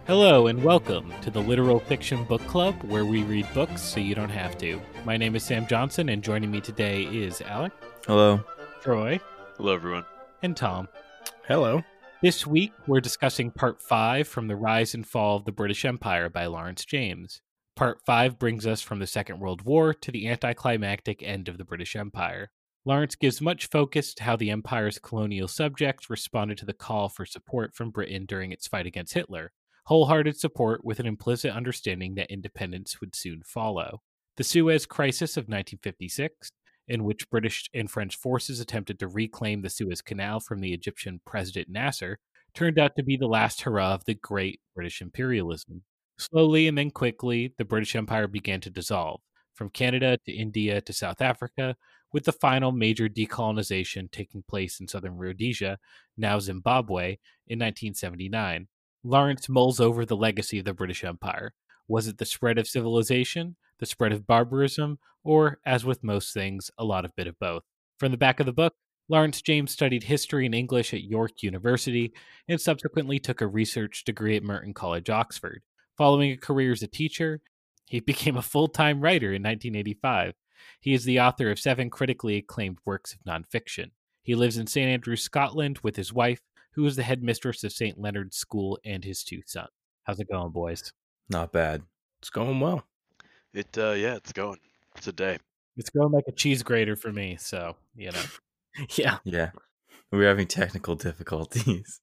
Hello and welcome to the Literal Fiction Book Club, where we read books so you don't have to. My name is Sam Johnson, and joining me today is Alec, Hello. Troy, Hello, everyone. and Tom. Hello. This week, we're discussing Part 5 from The Rise and Fall of the British Empire by Lawrence James. Part 5 brings us from the Second World War to the anticlimactic end of the British Empire. Lawrence gives much focus to how the Empire's colonial subjects responded to the call for support from Britain during its fight against Hitler. Wholehearted support with an implicit understanding that independence would soon follow. The Suez Crisis of 1956, in which British and French forces attempted to reclaim the Suez Canal from the Egyptian President Nasser, turned out to be the last hurrah of the great British imperialism. Slowly and then quickly, the British Empire began to dissolve, from Canada to India to South Africa, with the final major decolonization taking place in southern Rhodesia, now Zimbabwe, in 1979. Lawrence mulls over the legacy of the British Empire. Was it the spread of civilization, the spread of barbarism, or, as with most things, a lot of bit of both? From the back of the book, Lawrence James studied history and English at York University and subsequently took a research degree at Merton College, Oxford. Following a career as a teacher, he became a full-time writer in 1985. He is the author of 7 critically acclaimed works of nonfiction. He lives in St. Andrews, Scotland, with his wife, who is the headmistress of St. Leonard's School, and his 2 sons. How's it going, boys? Not bad. It's going well. It's going. It's a day. It's going like a cheese grater for me, so, you know. Yeah. Yeah. We're having technical difficulties.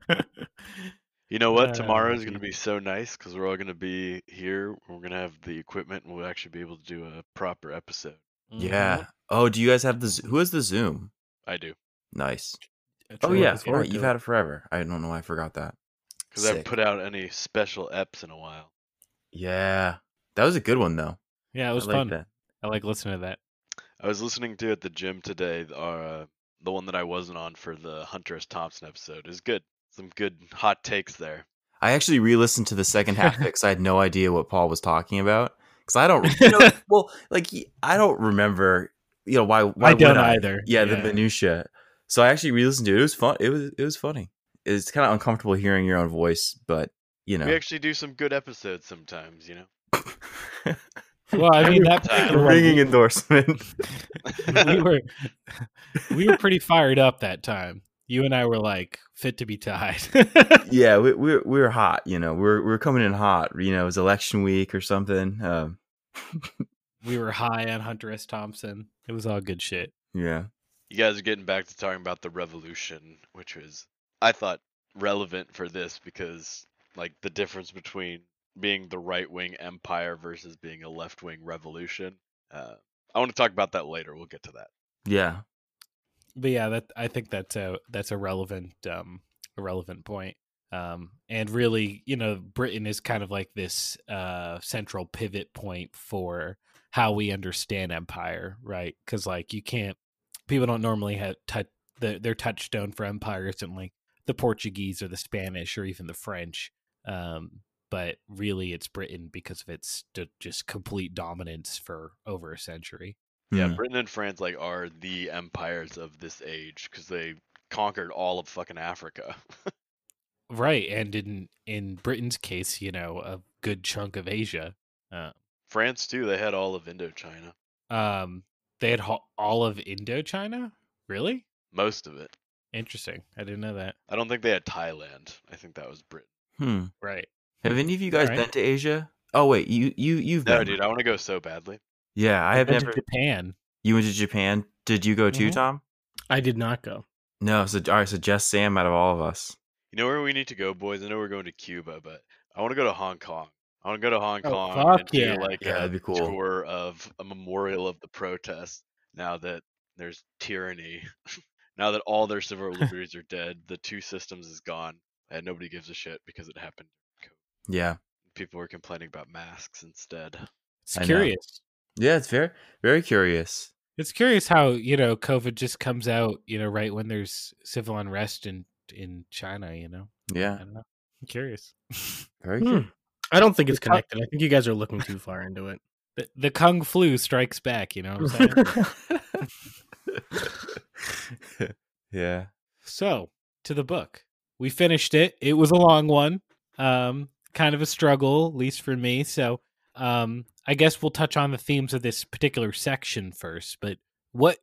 You know what? Tomorrow is going to be so nice because we're all going to be here. We're going to have the equipment and we'll actually be able to do a proper episode. Yeah. Oh, do you guys have who has the Zoom? I do. Nice. Troy, Oh, yeah. is Right. You've had it forever. I don't know why I forgot that. Because I haven't put out any special eps in a while. Yeah. That was a good one, though. Yeah, it was I like fun. that. I like listening to that. I was listening to at the gym today, the one that I wasn't on for the Hunter S. Thompson episode. Is good. Some good hot takes there. I actually re-listened to the second half because I had no idea what Paul was talking about. Because I don't, I don't remember, why I don't would either. Yeah, the minutia. So I actually re-listened to it. It was fun. It was funny. It's kind of uncomfortable hearing your own voice, but We actually do some good episodes sometimes, Well, I mean, that particular one, ringing endorsement. we were pretty fired up that time. You and I were like fit to be tied. Yeah, we were hot. We're coming in hot. It was election week or something. We were high on Hunter S. Thompson. It was all good shit. Yeah. You guys are getting back to talking about the revolution, which was, I thought, relevant for this because, like, the difference between being the right-wing empire versus being a left-wing revolution. I want to talk about that later. We'll get to that. Yeah. But yeah, I think that's a relevant point. And really, Britain is kind of like this central pivot point for how we understand empire, right? Because people don't normally have their touchstone for empire isn't like the Portuguese or the Spanish or even the French, but really it's Britain because of its just complete dominance for over a century. Yeah, Mm. Britain and France are the empires of this age because they conquered all of fucking Africa. Right, and in Britain's case, a good chunk of Asia. France too. They had all of Indochina. They had all of Indochina? Really? Most of it. Interesting. I didn't know that. I don't think they had Thailand. I think that was Britain. Right. Have any of you guys Right. been to Asia? Oh wait, you've No, been. dude, I want to go so badly. Yeah, I have Went to never. Japan. You went to Japan? Did you go too, Mhm. Tom? I did not go. No. So all right, so just Sam out of all of us. You know where we need to go, boys? I know we're going to Cuba, but I want to go to Hong Kong. I want to go to Hong Kong fuck and yeah. do like Yeah, a that'd be cool. tour of a memorial of the protests. Now that there's tyranny, now that all their civil liberties are dead, the 2 systems is gone, and nobody gives a shit because it happened. Yeah. People were complaining about masks instead. It's I know. curious. Yeah, it's very, very curious. It's curious how, COVID just comes out, right when there's civil unrest in China, I Yeah, don't know. I'm curious. very Hmm. curious. I don't think it's connected. I think you guys are looking too far into it. The Kung Flu strikes back, you know what I'm saying? Yeah. So, to the book. We finished it. It was a long one. kind of a struggle, at least for me. So I guess we'll touch on the themes of this particular section first. But what,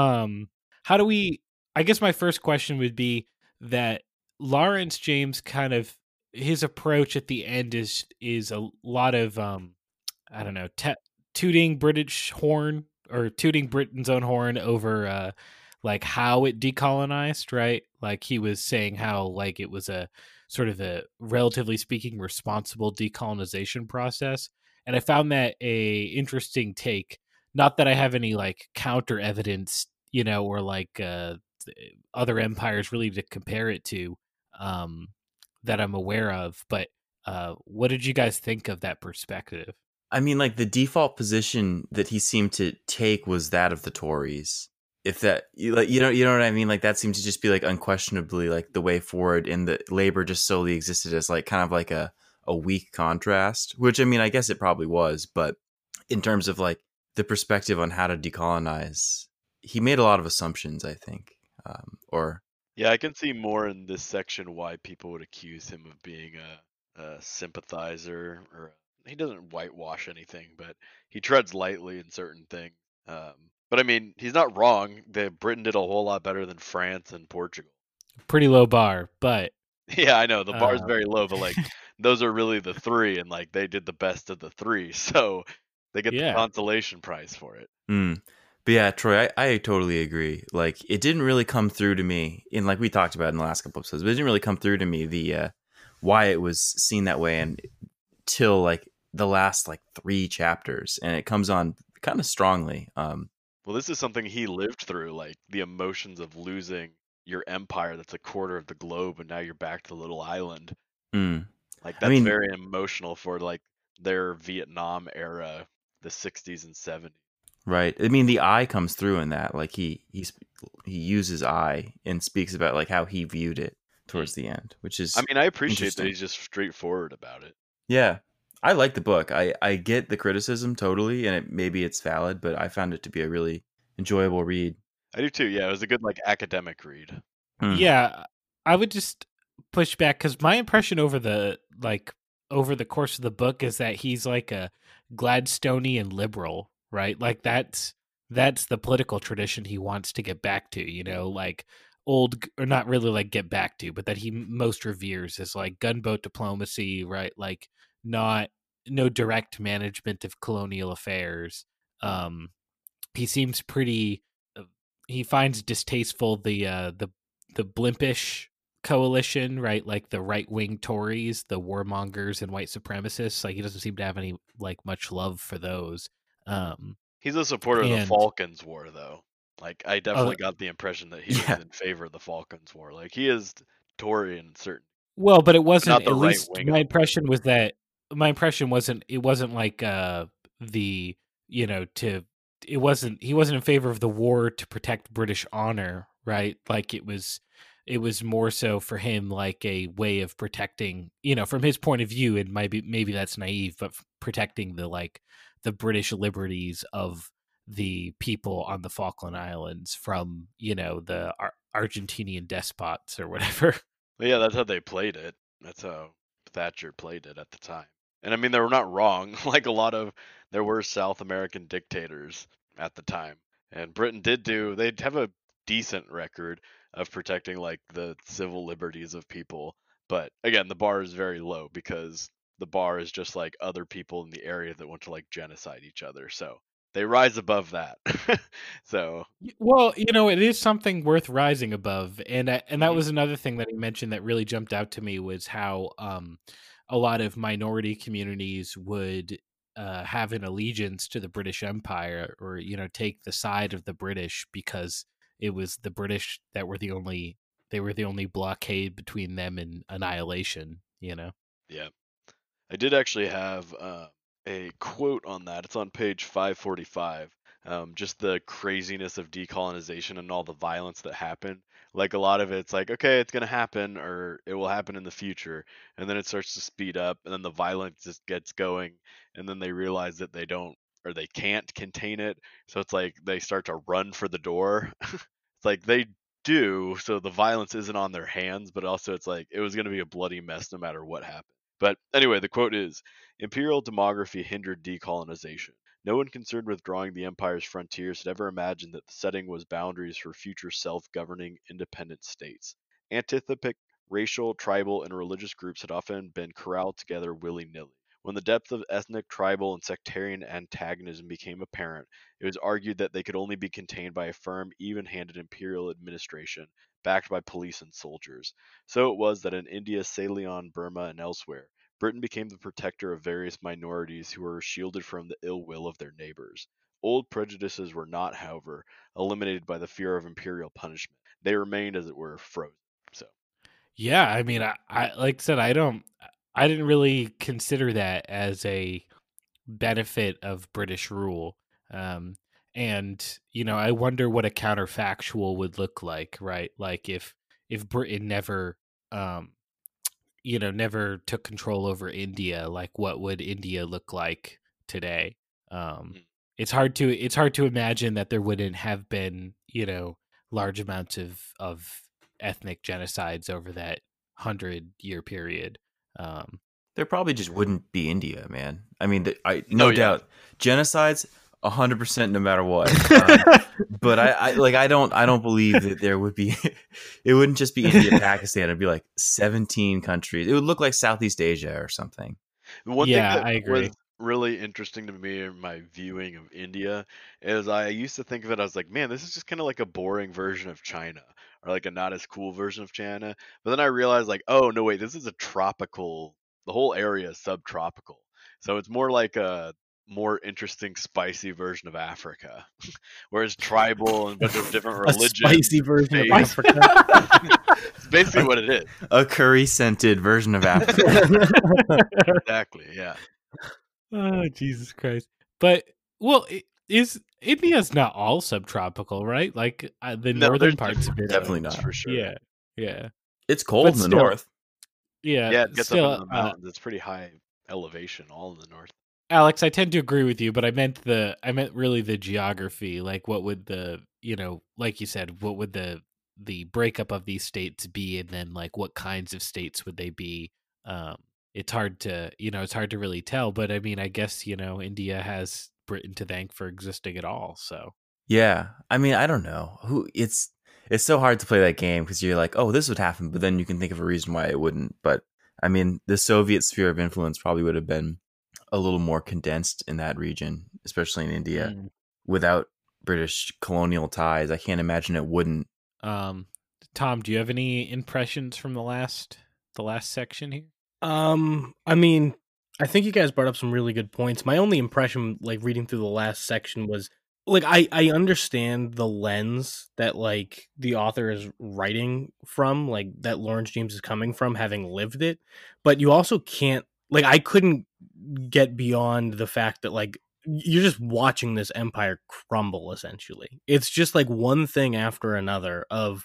how do we? I guess my first question would be that Lawrence James kind of his approach at the end is a lot of I don't know, tooting British horn or tooting Britain's own horn over like how it decolonized, right? Like he was saying how like it was a sort of a relatively speaking responsible decolonization process. And I found that a interesting take. Not that I have any like counter evidence, or like other empires really to compare it to um, that I'm aware of. But what did you guys think of that perspective? I mean, like the default position that he seemed to take was that of the Tories. If that you know what I mean, like that seemed to just be like unquestionably like the way forward, and the Labor just solely existed as like kind of like a weak contrast. Which I mean, I guess it probably was, but in terms of like the perspective on how to decolonize, he made a lot of assumptions, I think, or Yeah, I can see more in this section why people would accuse him of being a sympathizer, or he doesn't whitewash anything, but he treads lightly in certain things. But I mean, he's not wrong. Britain did a whole lot better than France and Portugal. Pretty low bar, but Yeah, I know the bar is uh, very low, but like those are really the three, and like they did the best of the three, so they get the yeah. consolation prize for it. But yeah, Troy, I totally agree. Like, it didn't really come through to me in like we talked about in the last couple episodes, but it didn't really come through to me the why it was seen that way until like the last like 3 chapters, and it comes on kind of strongly. Well, this is something he lived through, like the emotions of losing your empire that's a quarter of the globe, and now you're back to the little island. mm. Like I that's mean, very emotional for like their Vietnam era, the 60s and 70s. right? I mean, the I comes through in that. Like he uses I and speaks about like how he viewed it towards the end, which is I mean, I appreciate that interesting. he's just straightforward about it. Yeah. I like the book. I get the criticism totally, and maybe it's valid, but I found it to be a really enjoyable read. I do too. Yeah, it was a good like academic read. Yeah, I would just push back because my impression over the course of the book is that he's like a Gladstonian liberal, right? Like that's the political tradition he wants to get back to, like or not really like get back to, but that he most reveres is like gunboat diplomacy, right? Like not no direct management of colonial affairs. He seems pretty. He finds distasteful the blimpish coalition, right? Like the right wing Tories, the warmongers and white supremacists. Like he doesn't seem to have any like much love for those. He's a supporter of the And Falklands War, though. Like I uh, definitely got the impression that he was Yeah. in favor of the Falklands War. Like he is Tory in certain, well, but it but wasn't. not the At right least wing of my impression wasn't. It wasn't like the to. It wasn't. He wasn't in favor of the war to protect British honor, right? Like it was. It was more so for him like a way of protecting, from his point of view, and maybe that's naive, but protecting the British liberties of the people on the Falkland Islands from, the Argentinian despots or whatever. But yeah, that's how they played it. That's how Thatcher played it at the time. And I mean, they were not wrong. Like there were South American dictators at the time. And Britain they'd have a decent record of protecting like the civil liberties of people. But again, the bar is very low because the bar is just like other people in the area that want to like genocide each other. So they rise above that. So, Well, it is something worth rising above, and that mhm. was another thing that he mentioned that really jumped out to me was how a lot of minority communities would have an allegiance to the British Empire, or take the side of the British because it was the British that were they were the only blockade between them and annihilation. Yeah. I did actually have a quote on that. It's on page 545. Just the craziness of decolonization and all the violence that happened. Like a lot of it's like, okay, it's going to happen or it will happen in the future. And then it starts to speed up and then the violence just gets going. And then they realize that they don't or they can't contain it. So it's like they start to run for the door. It's like they do. So the violence isn't on their hands, but also it's like it was going to be a bloody mess no matter what happened. But anyway, the quote is, "Imperial demography hindered decolonization. No one concerned with drawing the empire's frontiers had ever imagined that the setting was boundaries for future self-governing independent states. Antithetical racial, tribal, and religious groups had often been corralled together willy-nilly. When the depth of ethnic, tribal, and sectarian antagonism became apparent, it was argued that they could only be contained by a firm, even-handed imperial administration backed by police and soldiers. So it was that in India, Ceylon, Burma, and elsewhere, Britain became the protector of various minorities who were shielded from the ill will of their neighbors. Old prejudices were not, however, eliminated by the fear of imperial punishment. They remained, as it were, frozen." So, Yeah, I mean, I like I said, I didn't really consider that as a benefit of British rule. Um, and I wonder what a counterfactual would look like, right? Like if Britain never, um, never took control over India, like what would India look like today? Um, mm, it's hard to imagine that there wouldn't have been, large amounts of ethnic genocides over that 100-year period. Um, There probably just wouldn't be India, man. I mean, Oh, no yeah. doubt, genocides, 100% no matter what. But I don't believe that there would be. It wouldn't just be India, Pakistan. It'd be like 17 countries. It would look like Southeast Asia or something. One thing Yeah, that I agree. was really interesting to me in my viewing of India is I used to think of it as like, man, this is just kind of like a boring version of China or like a not as cool version of China. But then I realized like, oh no, wait, this is a tropical. The whole area is subtropical, so it's more like a more interesting, spicy version of Africa, where it's tribal and a bunch of different A religions. spicy version of faiths. Africa. It's basically what it is. A curry scented version of Africa. Exactly. Yeah. Oh, Jesus Christ. But, well, is India's not all subtropical, right? Like the No, northern there's parts of it. Definitely zones not. for sure. Yeah, yeah, It's cold But in the still, north. yeah. Yeah, it gets Still, up into the mountains. It's pretty high elevation, all in the north. Alex, I tend to agree with you, but I meant really the geography. Like, what would like you said, what would the breakup of these states be, and then like what kinds of states would they be? It's hard to really tell. But I mean, I guess India has Britain to thank for existing at all. So Yeah, I mean, I don't know who. It's so hard to play that game because you're like, oh, this would happen, but then you can think of a reason why it wouldn't. But I mean, the Soviet sphere of influence probably would have been a little more condensed in that region, especially in India, without British colonial ties. I can't imagine it wouldn't. Tom, do you have any impressions from the last section here? I mean, I think you guys brought up some really good points. My only impression, like reading through the last section, was like I understand the lens that like the author is writing from, like that Lawrence James is coming from, having lived it. But you also can't like I couldn't get beyond the fact that like you're just watching this empire crumble. Essentially, it's just like one thing after another of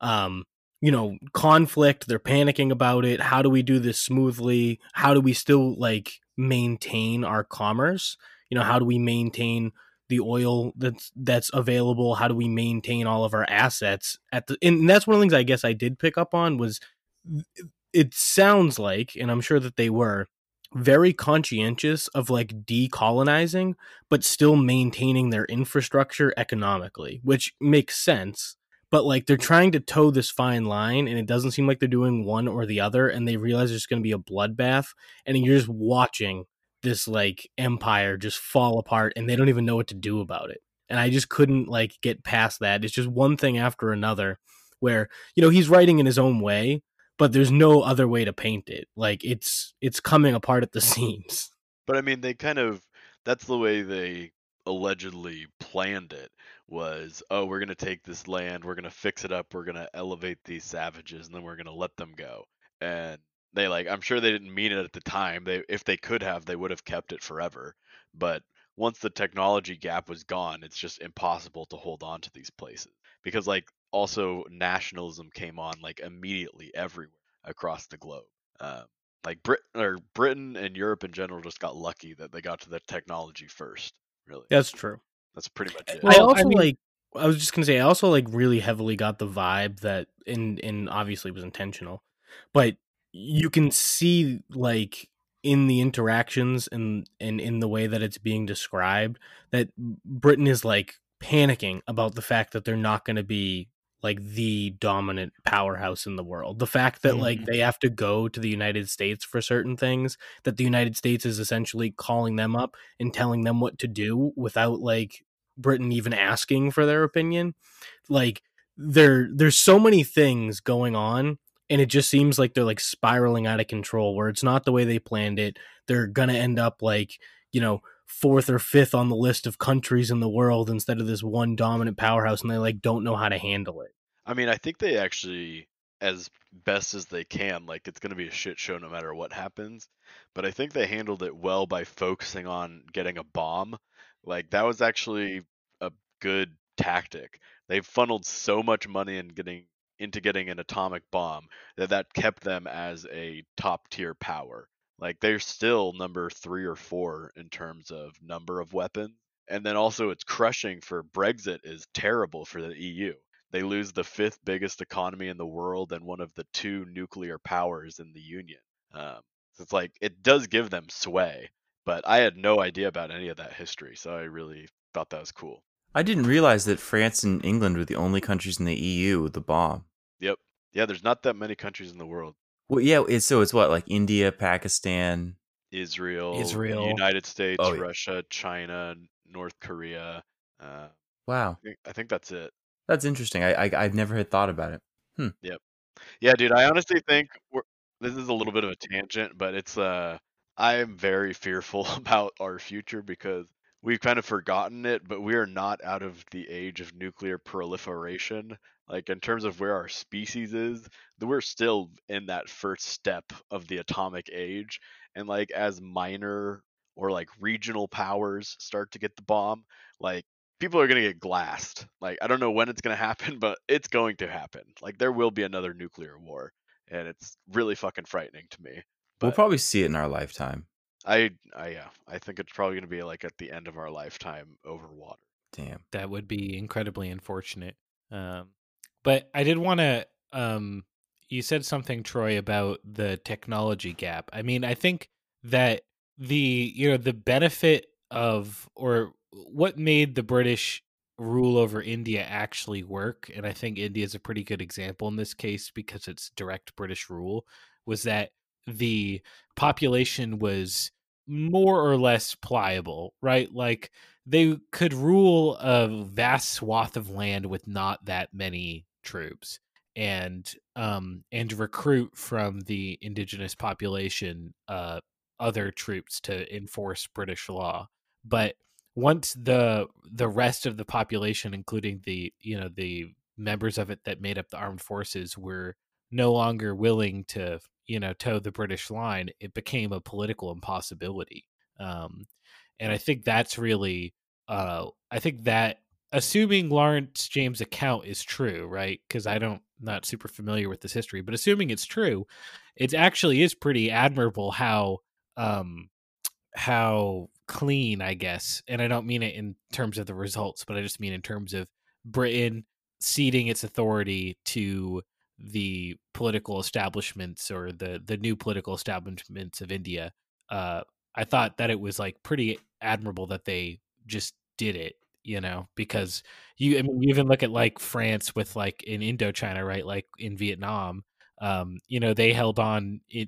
conflict. They're panicking about it. How do we do this smoothly? How do we still like maintain our commerce? How do we maintain the oil that's available? How do we maintain all of our assets and that's one of the things I guess I did pick up on was it sounds like, and I'm sure that they were very conscientious of like decolonizing, but still maintaining their infrastructure economically, which makes sense. But like they're trying to toe this fine line, and it doesn't seem like they're doing one or the other. And they realize there's going to be a bloodbath, and you're just watching this like empire just fall apart, and they don't even know what to do about it. And I just couldn't like get past that. It's just one thing after another, where he's writing in his own way, but there's no other way to paint it. Like it's coming apart at the seams. But I mean, that's the way they allegedly planned it was, oh, we're going to take this land, we're going to fix it up, we're going to elevate these savages, and then we're going to let them go. And they I'm sure they didn't mean it at the time. If they could have, they would have kept it forever. But once the technology gap was gone, it's just impossible to hold on to these places because also nationalism came on immediately everywhere across the globe. Britain and Europe in general just got lucky that they got to the technology first. Really, that's true. That's pretty much it. I also I was just gonna say I also really heavily got the vibe that, and obviously it was intentional, but you can see like in the interactions and in the way that it's being described that Britain is like panicking about the fact that they're not going to be like the dominant powerhouse in the world. The fact that like Mhm. they have to go to the United States for certain things, that the United States is essentially calling them up and telling them what to do without like Britain even asking for their opinion. Like there's so many things going on, and it just seems like they're like spiraling out of control where it's not the way they planned it. They're gonna end up like, you know, fourth or fifth on the list of countries in the world instead of this one dominant powerhouse, and they like don't know how to handle it. I mean, I think they actually, as best as they can, like it's going to be a shit show no matter what happens. But I think they handled it well by focusing on getting a bomb. Like that was actually a good tactic. They funneled so much money into getting an atomic bomb that kept them as a top tier power. Like they're still number 3 or 4 in terms of number of weapons. And then also it's crushing for Brexit is terrible for the EU. They lose the 5th biggest economy in the world and one of the 2 nuclear powers in the Union. So it's like it does give them sway, but I had no idea about any of that history, so I really thought that was cool. I didn't realize that France and England were the only countries in the EU with the bomb. Yep. Yeah, there's not that many countries in the world. Well, yeah, it's what, like India, Pakistan. Israel, Israel. United States, Oh, yeah. Russia, China, North Korea. Wow, I think that's it. that's interesting. I've never had thought about it. Yep. Yeah, dude, I honestly think this is a little bit of a tangent, but it's I am very fearful about our future because we've kind of forgotten it, but we are not out of the age of nuclear proliferation. Like in terms of where our species is, we're still in that first step of the atomic age. And like as minor or like regional powers start to get the bomb, like people are going to get glassed. Like I don't know when it's going to happen, but it's going to happen. Like there will be another nuclear war, and it's really fucking frightening to me. We'll But probably see it in our lifetime. I think it's probably going to be like at the end of our lifetime over water. Damn. That would be incredibly unfortunate. Um, but I did want to. You said something, Troy, about the technology gap. I mean, I think that the benefit of, or what made the British rule over India actually work, and I think India is a pretty good example in this case because it's direct British rule, was that the population was more or less pliable, right? Like they could rule a vast swath of land with not that many troops, and recruit from the indigenous population other troops to enforce British law. But once the rest of the population, including the members of it that made up the armed forces, were no longer willing to toe the British line, it became a political impossibility. And I think that's really I think that, assuming Lawrence James' account is true, right? Because not super familiar with this history, but assuming it's true, it actually is pretty admirable how clean, I guess, and I don't mean it in terms of the results, but I just mean in terms of Britain ceding its authority to the political establishments, or the new political establishments of India. I thought that it was like pretty admirable that they just did it, because I mean, you even look at like France with like in Indochina, right? Like in Vietnam, they held on it,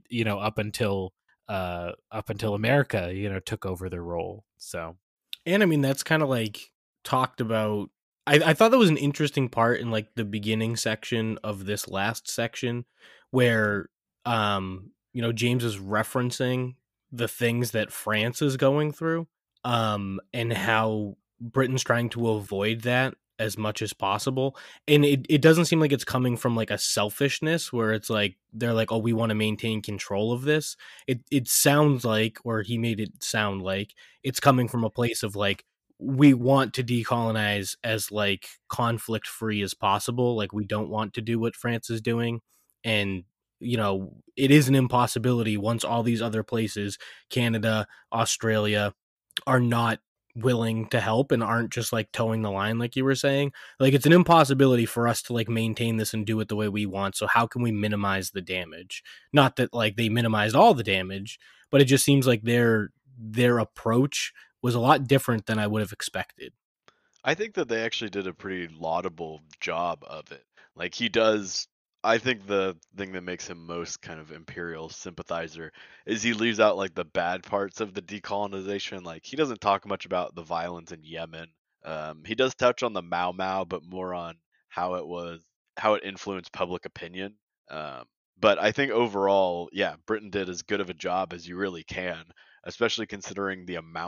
up until America, took over their role. So, And I mean, that's kind of like talked about. I thought that was an interesting part in like the beginning section of this last section where, James is referencing the things that France is going through, and how Britain's trying to avoid that as much as possible. And it doesn't seem like it's coming from like a selfishness where it's like, they're like, oh, we want to maintain control of this. It sounds like, or he made it sound like, it's coming from a place of like, we want to decolonize as like conflict free as possible. Like we don't want to do what France is doing. And, it is an impossibility once all these other places, Canada, Australia, are not willing to help and aren't just like towing the line, like you were saying. Like, it's an impossibility for us to like maintain this and do it the way we want. So how can we minimize the damage? Not that like they minimized all the damage, but it just seems like their approach was a lot different than I would have expected. I think that they actually did a pretty laudable job of it. Like he does, I think the thing that makes him most kind of imperial sympathizer is he leaves out like the bad parts of the decolonization. Like he doesn't talk much about the violence in Yemen. He does touch on the Mau Mau, but more on how it influenced public opinion. Um, but I think overall, yeah, Britain did as good of a job as you really can, especially considering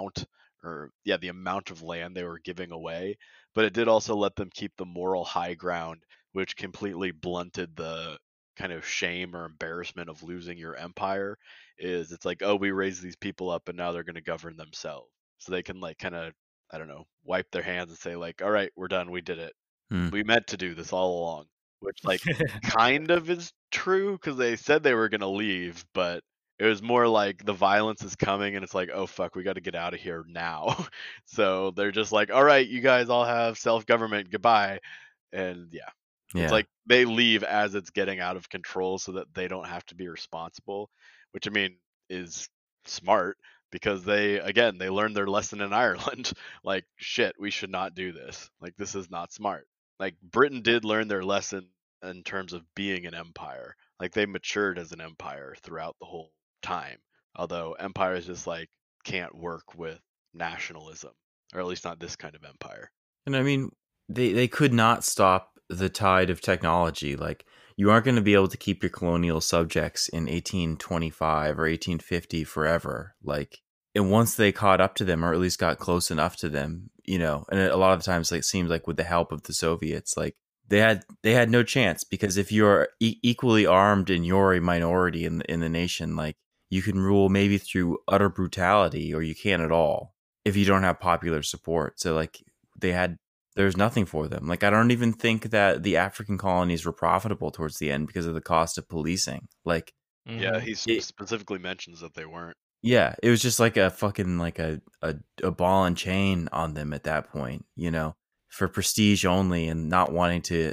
the amount of land they were giving away. But it did also let them keep the moral high ground, which completely blunted the kind of shame or embarrassment of losing your empire. It's like, oh, we raised these people up and now they're going to govern themselves, so they can like kind of, I don't know, wipe their hands and say like, all right, we're done, we did it, Hmm. we meant to do this all along, which like kind of is true because they said they were going to leave, but it was more like the violence is coming and it's like, oh fuck, we got to get out of here now. So they're just like, all right, you guys all have self-government, goodbye. And yeah, it's Yeah. like they leave as it's getting out of control so that they don't have to be responsible, which I mean is smart because they learned their lesson in Ireland. Like shit, we should not do this. Like this is not smart. Like Britain did learn their lesson in terms of being an empire. Like they matured as an empire throughout the whole time. Although empires just like can't work with nationalism, or at least not this kind of empire. And I mean, they could not stop the tide of technology. Like, you aren't going to be able to keep your colonial subjects in 1825 or 1850 forever. Like, and once they caught up to them, or at least got close enough to them, and a lot of times, like, it seems like with the help of the Soviets, like they had no chance, because if you're equally armed and you're a minority in the nation, like, you can rule maybe through utter brutality, or you can't at all if you don't have popular support. So like there's nothing for them. Like, I don't even think that the African colonies were profitable towards the end because of the cost of policing. Like, Yeah, he specifically mentions that they weren't. yeah, it was just like a fucking like a ball and chain on them at that point, for prestige only, and not wanting to,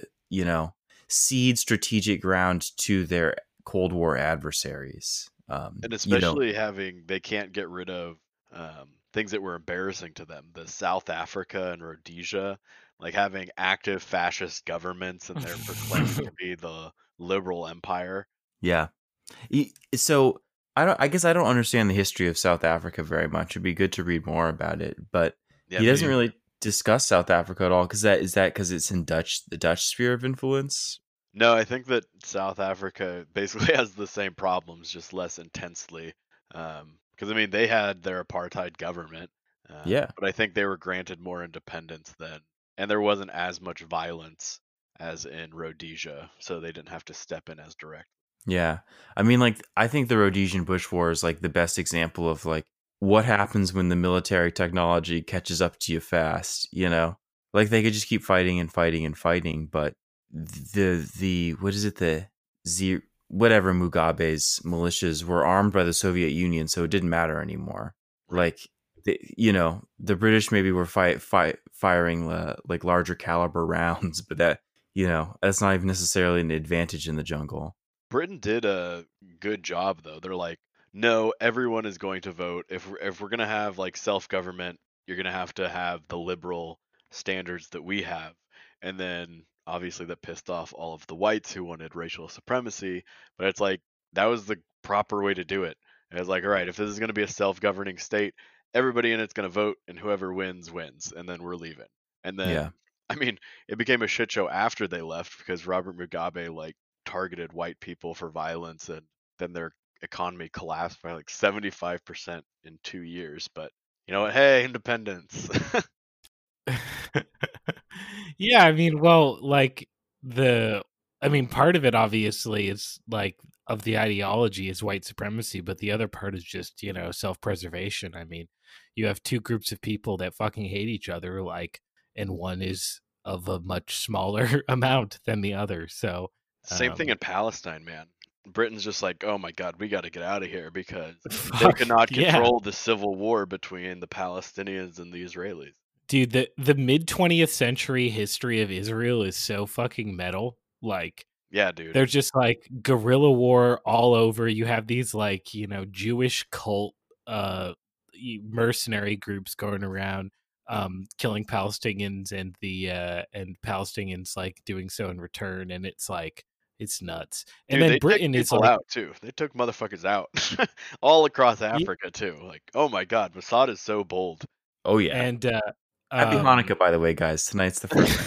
cede strategic ground to their Cold War adversaries. And especially they can't get rid of things that were embarrassing to them. The South Africa and Rhodesia, like having active fascist governments, and they're proclaiming to be the liberal empire. Yeah. So I guess I don't understand the history of South Africa very much. It'd be good to read more about it, but Yeah, he doesn't really discuss South Africa at all. Because because it's in the Dutch sphere of influence. No, I think that South Africa basically has the same problems, just less intensely. Because I mean, they had their apartheid government. Yeah. But I think they were granted more independence then, and there wasn't as much violence as in Rhodesia, so they didn't have to step in as direct. Yeah. I mean, like, I think the Rhodesian Bush War is like the best example of like what happens when the military technology catches up to you fast, Like, they could just keep fighting and fighting and fighting, but whatever Mugabe's militias were armed by the Soviet Union, so it didn't matter anymore. Like, the British maybe were firing like larger caliber rounds, but that's not even necessarily an advantage in the jungle. Britain did a good job though. They're like, no, everyone is going to vote. If we're gonna have like self-government, you're gonna have to have the liberal standards that we have. And then obviously that pissed off all of the whites who wanted racial supremacy. But it's like that was the proper way to do it. And it's like, all right, if this is gonna be a self-governing state, everybody in it's gonna vote, and whoever wins wins, and then we're leaving. And then Yeah. I mean, it became a shit show after they left because Robert Mugabe like targeted white people for violence, and then their economy collapsed by like 75% in 2 years. But you know what? Hey, independence. Yeah, I mean, well, like part of it obviously is like of the ideology is white supremacy, but the other part is just, self-preservation. I mean, you have two groups of people that fucking hate each other, like, and one is of a much smaller amount than the other. So Same thing in Palestine, man. Britain's just like, oh my god, we got to get out of here because they Fuck, could not yeah. control the civil war between the Palestinians and the Israelis. Dude, the mid 20th century history of Israel is so fucking metal. Like, Yeah, dude. there's just like guerrilla war all over. You have these like, you know, Jewish cult mercenary groups going around killing Palestinians and Palestinians like doing so in return, and it's like it's nuts. And Dude, then they Britain took is people like out too. They took motherfuckers out all across Africa too. Like, oh my god, Mossad is so bold. Oh yeah. and Happy Hanukkah, by the way, guys. Tonight's the first.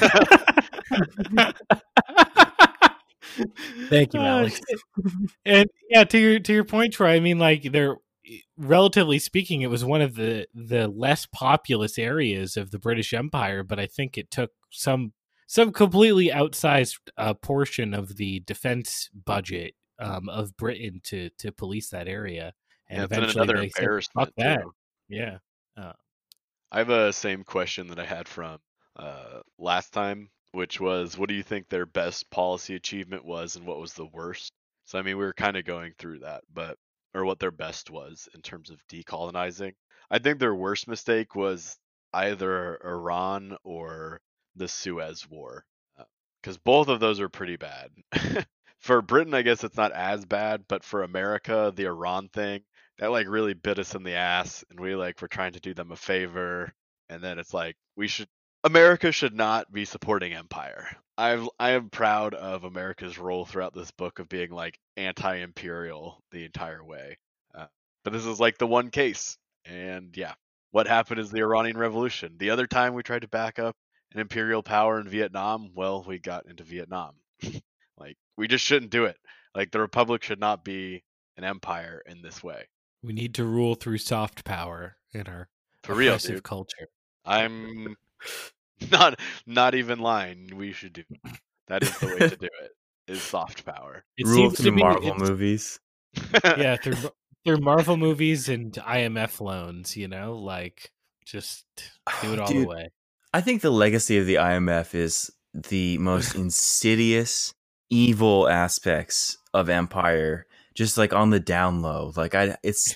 Thank you, Alex. And yeah, to your point, Troy. I mean, like they're relatively speaking, it was one of the less populous areas of the British Empire, but I think it took some completely outsized portion of the defense budget of Britain to police that area, and Yeah, it's eventually another they said, embarrassment "Fuck that." too. Yeah. I have a same question that I had from last time, which was, what do you think their best policy achievement was, and what was the worst? So I mean, we were kind of going through that, but or what their best was in terms of decolonizing. I think their worst mistake was either Iran or the Suez War, because both of those are pretty bad. For Britain, I guess it's not as bad, but for America, the Iran thing, that like really bit us in the ass, and we like were trying to do them a favor, and then it's like America should not be supporting empire. I am proud of America's role throughout this book of being like anti-imperial the entire way, but this is like the one case, and yeah, what happened is the Iranian Revolution. The other time we tried to back up an imperial power in Vietnam, well, we got into Vietnam. Like, we just shouldn't do it. Like, the Republic should not be an empire in this way. We need to rule through soft power in our For real, oppressive dude. culture. I'm not even lying. We should do that. Is the way to do it. Is soft power. It Rule seems to through me Marvel it's- movies. yeah, through Marvel movies and IMF loans, you know, like just do it all the Dude, way. I think the legacy of the IMF is the most insidious, evil aspects of empire, just like on the down low. Like I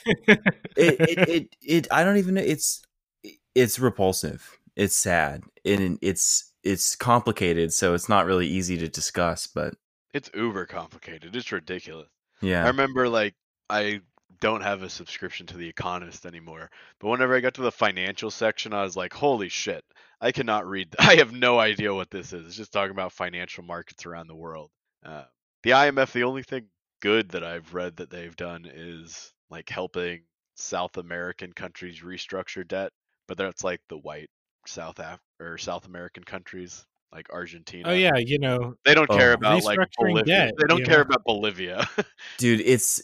don't even know. It's repulsive. It's sad, and it's complicated. So it's not really easy to discuss. But It's uber complicated. It's ridiculous. I yeah, remember, like, I don't have a subscription to The Economist anymore, but whenever I got to the financial section, I was like, holy shit, I cannot read. I have no idea what this is. It's just talking about financial markets around the world. The IMF, the only thing good that I've read that they've done is like helping South American countries restructure debt, but that's like the white South American countries like Argentina. Oh yeah, you know, They don't care about like restructuring Bolivia. debt, They don't you care know? about Bolivia. dude,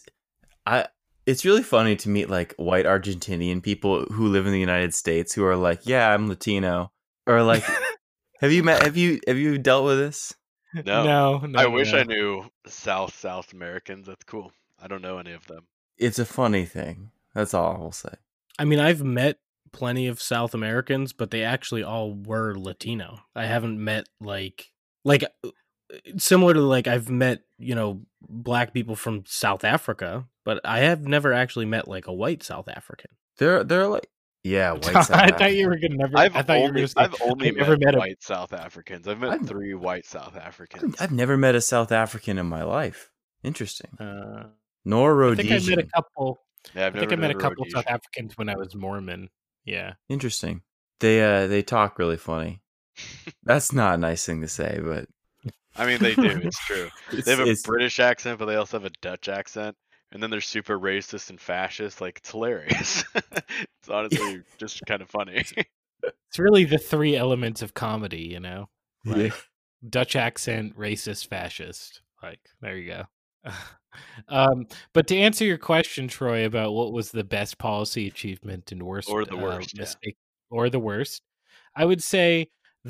it's really funny to meet like white Argentinian people who live in the United States who are like, yeah, I'm Latino, or like, have you dealt with this? No. No, I wish no. I knew South Americans. That's cool. I don't know any of them. It's a funny thing. That's all I will say. I mean, I've met plenty of South Americans, but they actually all were Latino. I haven't met like similar to like I've met, you know, black people from South Africa, but I have never actually met like a white South African. They're like, yeah, white. South I thought you African. were gonna never. I've I thought you were only, gonna say, I've only I've never met a- white South Africans. I've met I've- 3 white South Africans. I've never met a South African in my life. Interesting. I Nor think I met a Rhodesian. couple. Yeah, I've I think never I met a met couple of South Rhodesian. Africans when I was Mormon. Yeah. Interesting. They talk really funny. That's not a nice thing to say, but I mean, they do. It's true. They have a it's- British accent, but they also have a Dutch accent. And then they're super racist and fascist. Like, it's hilarious. It's honestly just kind of funny. It's really the 3 elements of comedy, you know? yeah. Like Dutch accent, racist, fascist. Like, there you go. But to answer your question, Troy, about what was the best policy achievement and worst Or the worst, yeah. mistake or the worst, I would say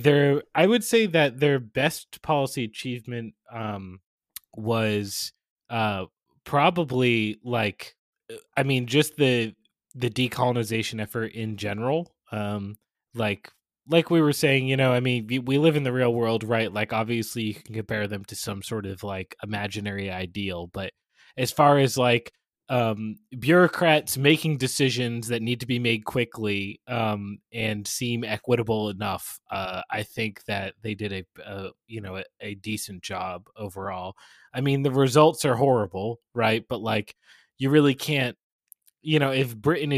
that their best policy achievement was probably like I mean just the decolonization effort in general. Like we were saying, you know, I mean, we live in the real world, right? Like, obviously, you can compare them to some sort of like imaginary ideal, but as far as like bureaucrats making decisions that need to be made quickly and seem equitable enough, I think that they did a decent job overall. I mean, the results are horrible, right? But like, you really can't, if Britain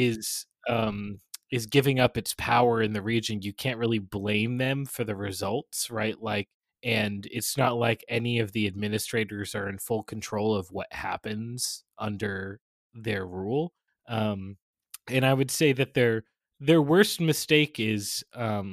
is giving up its power in the region, you can't really blame them for the results, right? Like, and it's not like any of the administrators are in full control of what happens under their rule. And I would say that their worst mistake is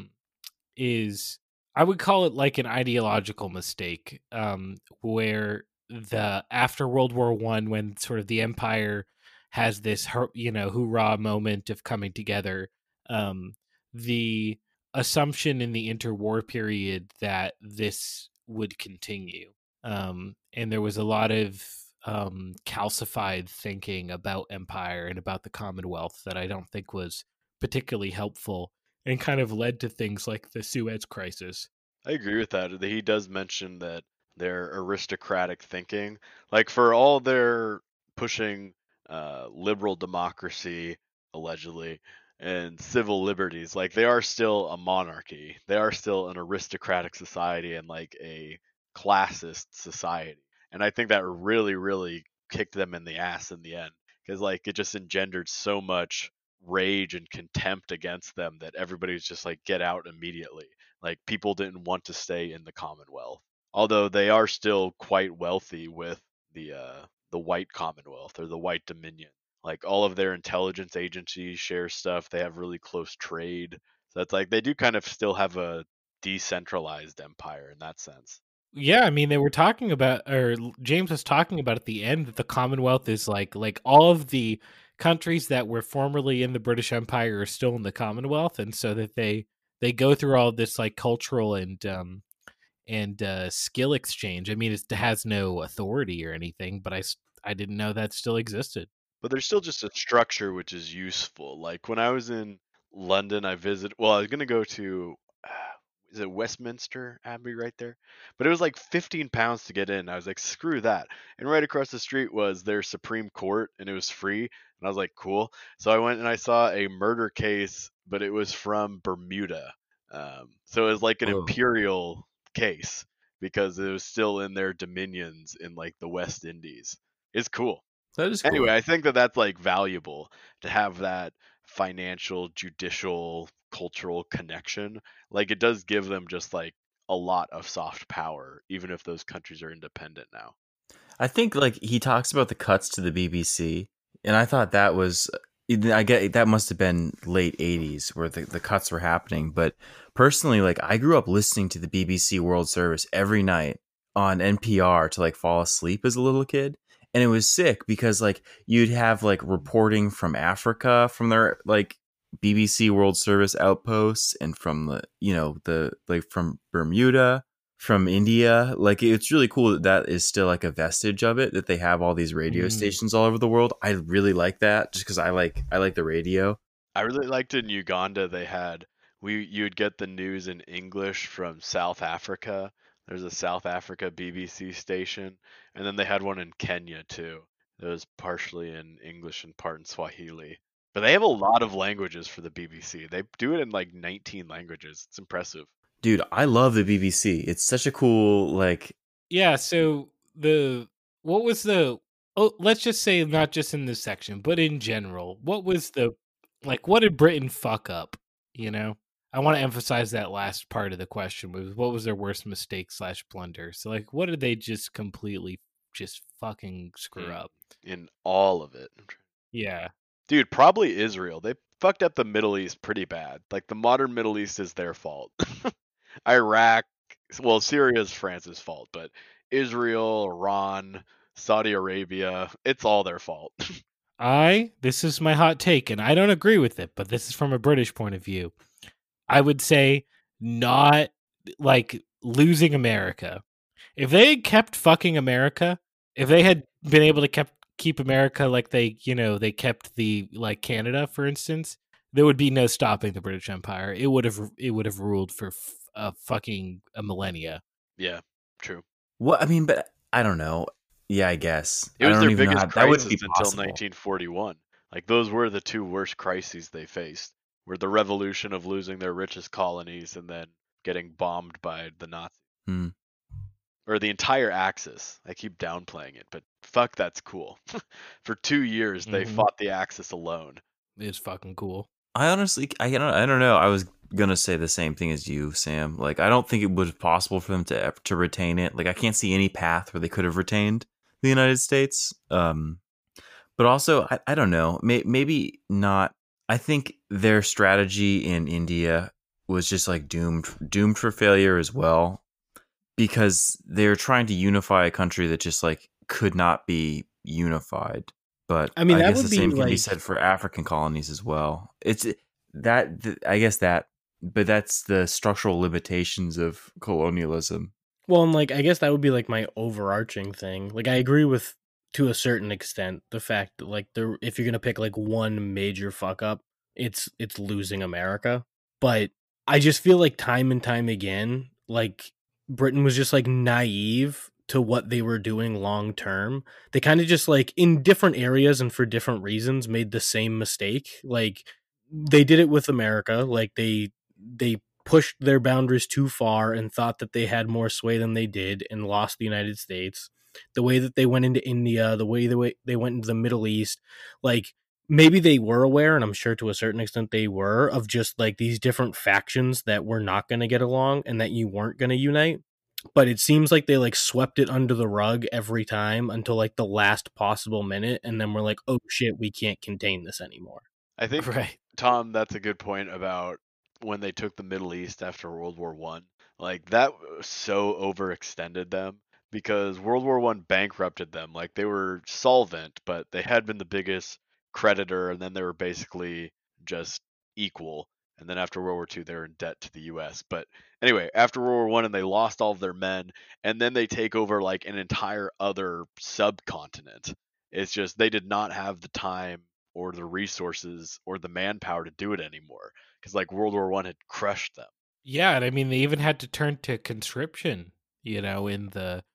I would call it like an ideological mistake, where the after World War One, when sort of the empire has this hoorah moment of coming together, the assumption in the interwar period that this would continue, and there was a lot of calcified thinking about empire and about the Commonwealth that I don't think was particularly helpful, and kind of led to things like the Suez Crisis. I agree with that. He does mention that their aristocratic thinking, like for all their pushing liberal democracy, allegedly, and civil liberties, like they are still a monarchy. They are still an aristocratic society and like a classist society. And I think that really, really kicked them in the ass in the end, because like it just engendered so much rage and contempt against them that everybody was just like, get out immediately. Like people didn't want to stay in the Commonwealth, although they are still quite wealthy with the White Commonwealth or the White Dominion. Like all of their intelligence agencies share stuff. They have really close trade. So it's like they do kind of still have a decentralized empire in that sense. Yeah, I mean, they were talking about, or James was talking about at the end, that the Commonwealth is like all of the countries that were formerly in the British Empire are still in the Commonwealth, and so that they go through all this like cultural and skill exchange. I mean, it has no authority or anything, but I didn't know that still existed. But there's still just a structure which is useful. Like when I was in London, I was going to go to, is it Westminster Abbey right there? But it was like 15 pounds to get in. I was like, screw that. And right across the street was their Supreme Court, and it was free. And I was like, cool. So I went and I saw a murder case, but it was from Bermuda. So it was like an imperial case because it was still in their dominions in like the West Indies. It's cool. That is cool. Anyway, I think that that's like valuable to have that financial, judicial, cultural connection. Like it does give them just like a lot of soft power, even if those countries are independent now. I think like he talks about the cuts to the BBC, and I thought that was, I get that must have been late 80s where the cuts were happening. But personally, like I grew up listening to the BBC World Service every night on NPR to like fall asleep as a little kid. And it was sick because like you'd have like reporting from Africa from their like BBC World Service outposts, and from the like from Bermuda, from India. Like it's really cool that is still like a vestige of it, that they have all these radio stations all over the world. I really like that just because I like the radio. I really liked in Uganda you'd get the news in English from South Africa. There's a South Africa BBC station, and then they had one in Kenya too. It was partially in English and part in Swahili. But they have a lot of languages for the BBC. They do it in like 19 languages. It's impressive. Dude, I love the BBC. It's such a cool like. Yeah. So let's just say not just in this section, but in general, what did Britain fuck up? I want to emphasize that last part of the question was, what was their worst mistake / blunder? So like, what did they just completely just fucking screw up? In all of it. Yeah. Dude, probably Israel. They fucked up the Middle East pretty bad. Like the modern Middle East is their fault. Iraq, well, Syria is France's fault, but Israel, Iran, Saudi Arabia, it's all their fault. This is my hot take, and I don't agree with it, but this is from a British point of view. I would say not like losing America. If they had kept fucking America, if they had been able to keep America like they kept the like Canada, for instance, there would be no stopping the British Empire. It would have ruled for fucking a millennia. Yeah, true. What I mean, but I don't know. Yeah, I guess. It I was don't their even know biggest how that would be crisis until possible. 1941. Like those were the two worst crises they faced. Were the revolution of losing their richest colonies and then getting bombed by the Nazis. Hmm. Or the entire Axis. I keep downplaying it, but fuck, that's cool. For 2 years, they Mhm. fought the Axis alone. It's fucking cool. I honestly, I don't know. I was gonna say the same thing as you, Sam. Like, I don't think it was possible for them to retain it. Like, I can't see any path where they could have retained the United States. But also, I don't know. Maybe not. I think their strategy in India was just like doomed for failure as well, because they're trying to unify a country that just like could not be unified. But I mean, I that guess the would be same can be like, said for African colonies as well. It's I guess that, but that's the structural limitations of colonialism. well, and like, I guess that would be like my overarching thing. Like, I agree with, to a certain extent, the fact that like if you're gonna pick like one major fuck up, it's losing America. But I just feel like time and time again, like Britain was just like naive to what they were doing long term. They kind of just like in different areas and for different reasons made the same mistake. Like they did it with America. Like they pushed their boundaries too far and thought that they had more sway than they did and lost the United States. The way that they went into India, the way they went into the Middle East, like maybe they were aware, and I'm sure to a certain extent they were, of just like these different factions that were not going to get along and that you weren't going to unite. But it seems like they like swept it under the rug every time until like the last possible minute, and then we're like, oh shit, we can't contain this anymore. I think, Right. Tom, that's a good point about when they took the Middle East after World War One. Like that so overextended them because World War One bankrupted them. Like they were solvent, but they had been the biggest creditor, and then they were basically just equal. And then after World War Two, they were in debt to the U.S. But anyway, after World War One, and they lost all of their men, and then they take over like an entire other subcontinent. It's just they did not have the time or the resources or the manpower to do it anymore because like World War One had crushed them. Yeah, and I mean they even had to turn to conscription, in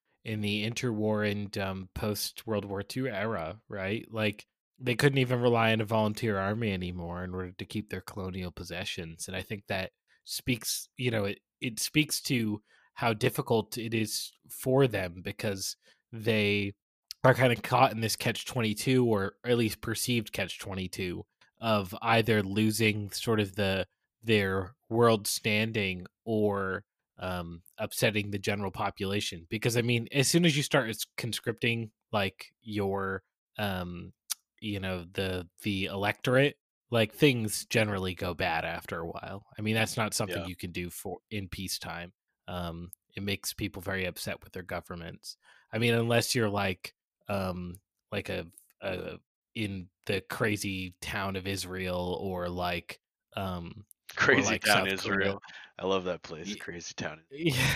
the interwar and post World War II era, right? Like they couldn't even rely on a volunteer army anymore in order to keep their colonial possessions. And I think that speaks, it speaks to how difficult it is for them because they are kind of caught in this catch-22, or at least perceived catch-22, of either losing sort of their world standing or upsetting the general population. Because I mean, as soon as you start conscripting like your the electorate, like things generally go bad after a while. I mean, that's not something Yeah. you can do for in peacetime. It makes people very upset with their governments. I mean, unless you're like a in the crazy town of Israel, or like Crazy like Town, South Korea. Israel. I love that place. Ye- Crazy Town. Yeah.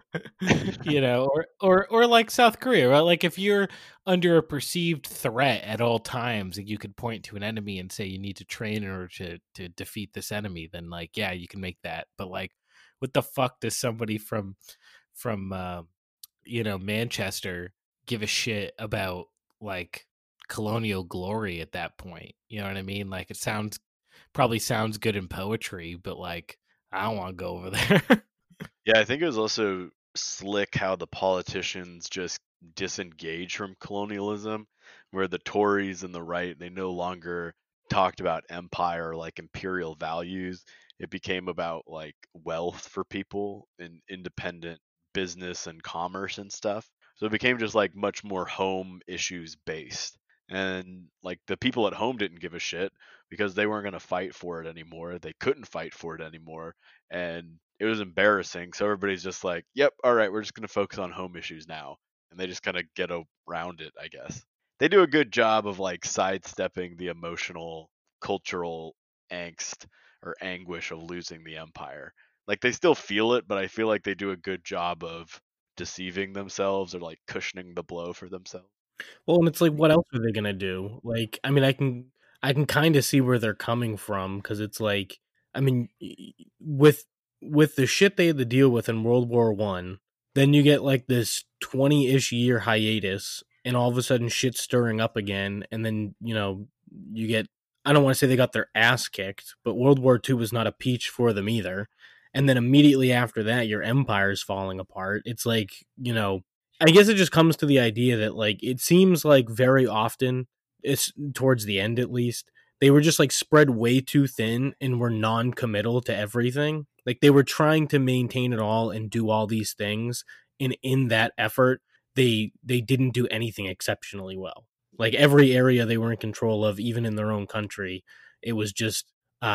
or like South Korea, right? Like if you're under a perceived threat at all times, and you could point to an enemy and say you need to train in order to defeat this enemy, then like yeah, you can make that. But like, what the fuck does somebody from Manchester give a shit about like colonial glory at that point? You know what I mean? Like it probably sounds good in poetry, but like I don't want to go over there. Yeah, I think it was also slick how the politicians just disengaged from colonialism, where the Tories and the right, they no longer talked about empire or like imperial values. It became about like wealth for people and independent business and commerce and stuff. So it became just like much more home issues based. And like the people at home didn't give a shit because they weren't going to fight for it anymore. They couldn't fight for it anymore. And it was embarrassing. So everybody's just like, yep, all right, we're just going to focus on home issues now. And they just kind of get around it, I guess. They do a good job of like sidestepping the emotional, cultural angst or anguish of losing the empire. Like they still feel it, but I feel like they do a good job of deceiving themselves or like cushioning the blow for themselves. Well, and it's like, what else are they gonna do? Like, I mean, I can kind of see where they're coming from because it's like, I mean, with the shit they had to deal with in World War One, then you get like this 20-ish year hiatus, and all of a sudden shit's stirring up again, and then, you know, you get, I don't want to say they got their ass kicked, but World War II was not a peach for them either. And then immediately after that, your empire's falling apart. It's like, you know, I guess it just comes to the idea that, like, it seems like very often, it's towards the end at least, they were just like spread way too thin and were non-committal to everything. Like, they were trying to maintain it all and do all these things, and in that effort, they didn't do anything exceptionally well. Like, every area they were in control of, even in their own country, it was just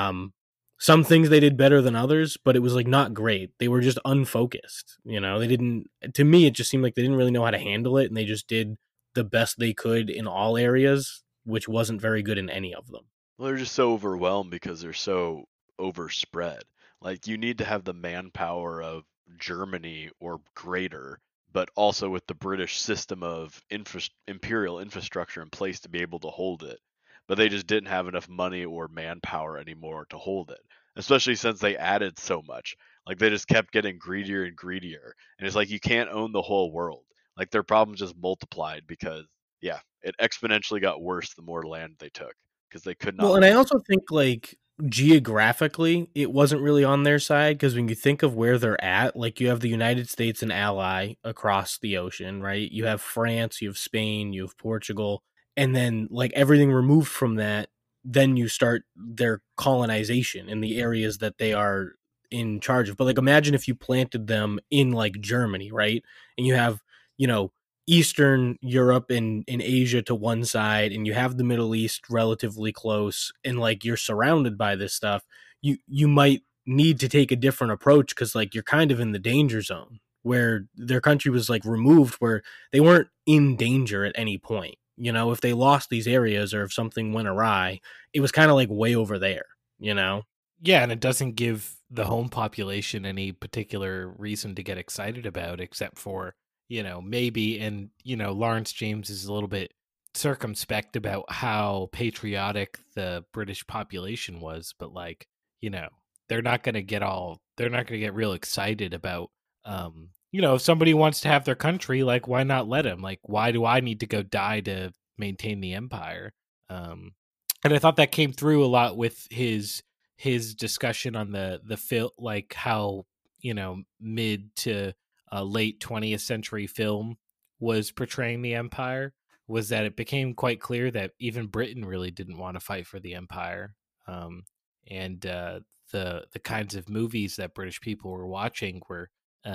some things they did better than others, but it was like not great. They were just unfocused. You know, they didn't, to me, it just seemed like they didn't really know how to handle it, and they just did the best they could in all areas, which wasn't very good in any of them. Well, they're just so overwhelmed because they're so overspread. Like, you need to have the manpower of Germany or greater, but also with the British system of imperial infrastructure in place to be able to hold it. But they just didn't have enough money or manpower anymore to hold it, especially since they added so much. Like, they just kept getting greedier and greedier. And it's like, you can't own the whole world. Like, their problems just multiplied because, yeah, it exponentially got worse the more land they took because they could not. Well, and I also think, like, geographically, it wasn't really on their side, because when you think of where they're at, like, you have the United States, an ally across the ocean, right? You have France, you have Spain, you have Portugal, and then, like, everything removed from that, then you start their colonization in the areas that they are in charge of. But, like, imagine if you planted them in, like, Germany, right? And you have, you know, Eastern Europe and in Asia to one side, and you have the Middle East relatively close, and like you're surrounded by this stuff, you might need to take a different approach, because like you're kind of in the danger zone, where their country was like removed, where they weren't in danger at any point. You know, if they lost these areas or if something went awry, it was kind of like way over there, you know? Yeah, and it doesn't give the home population any particular reason to get excited about, except for, you know, maybe, and, you know, Lawrence James is a little bit circumspect about how patriotic the British population was, but like, you know, they're not going to get real excited about, you know, if somebody wants to have their country, like, why not let him? Like, why do I need to go die to maintain the empire? And I thought that came through a lot with his discussion on the film, like how, you know, mid to late 20th century film was portraying the empire, was that it became quite clear that even Britain really didn't want to fight for the empire. um, and the kinds of movies that British people were watching were,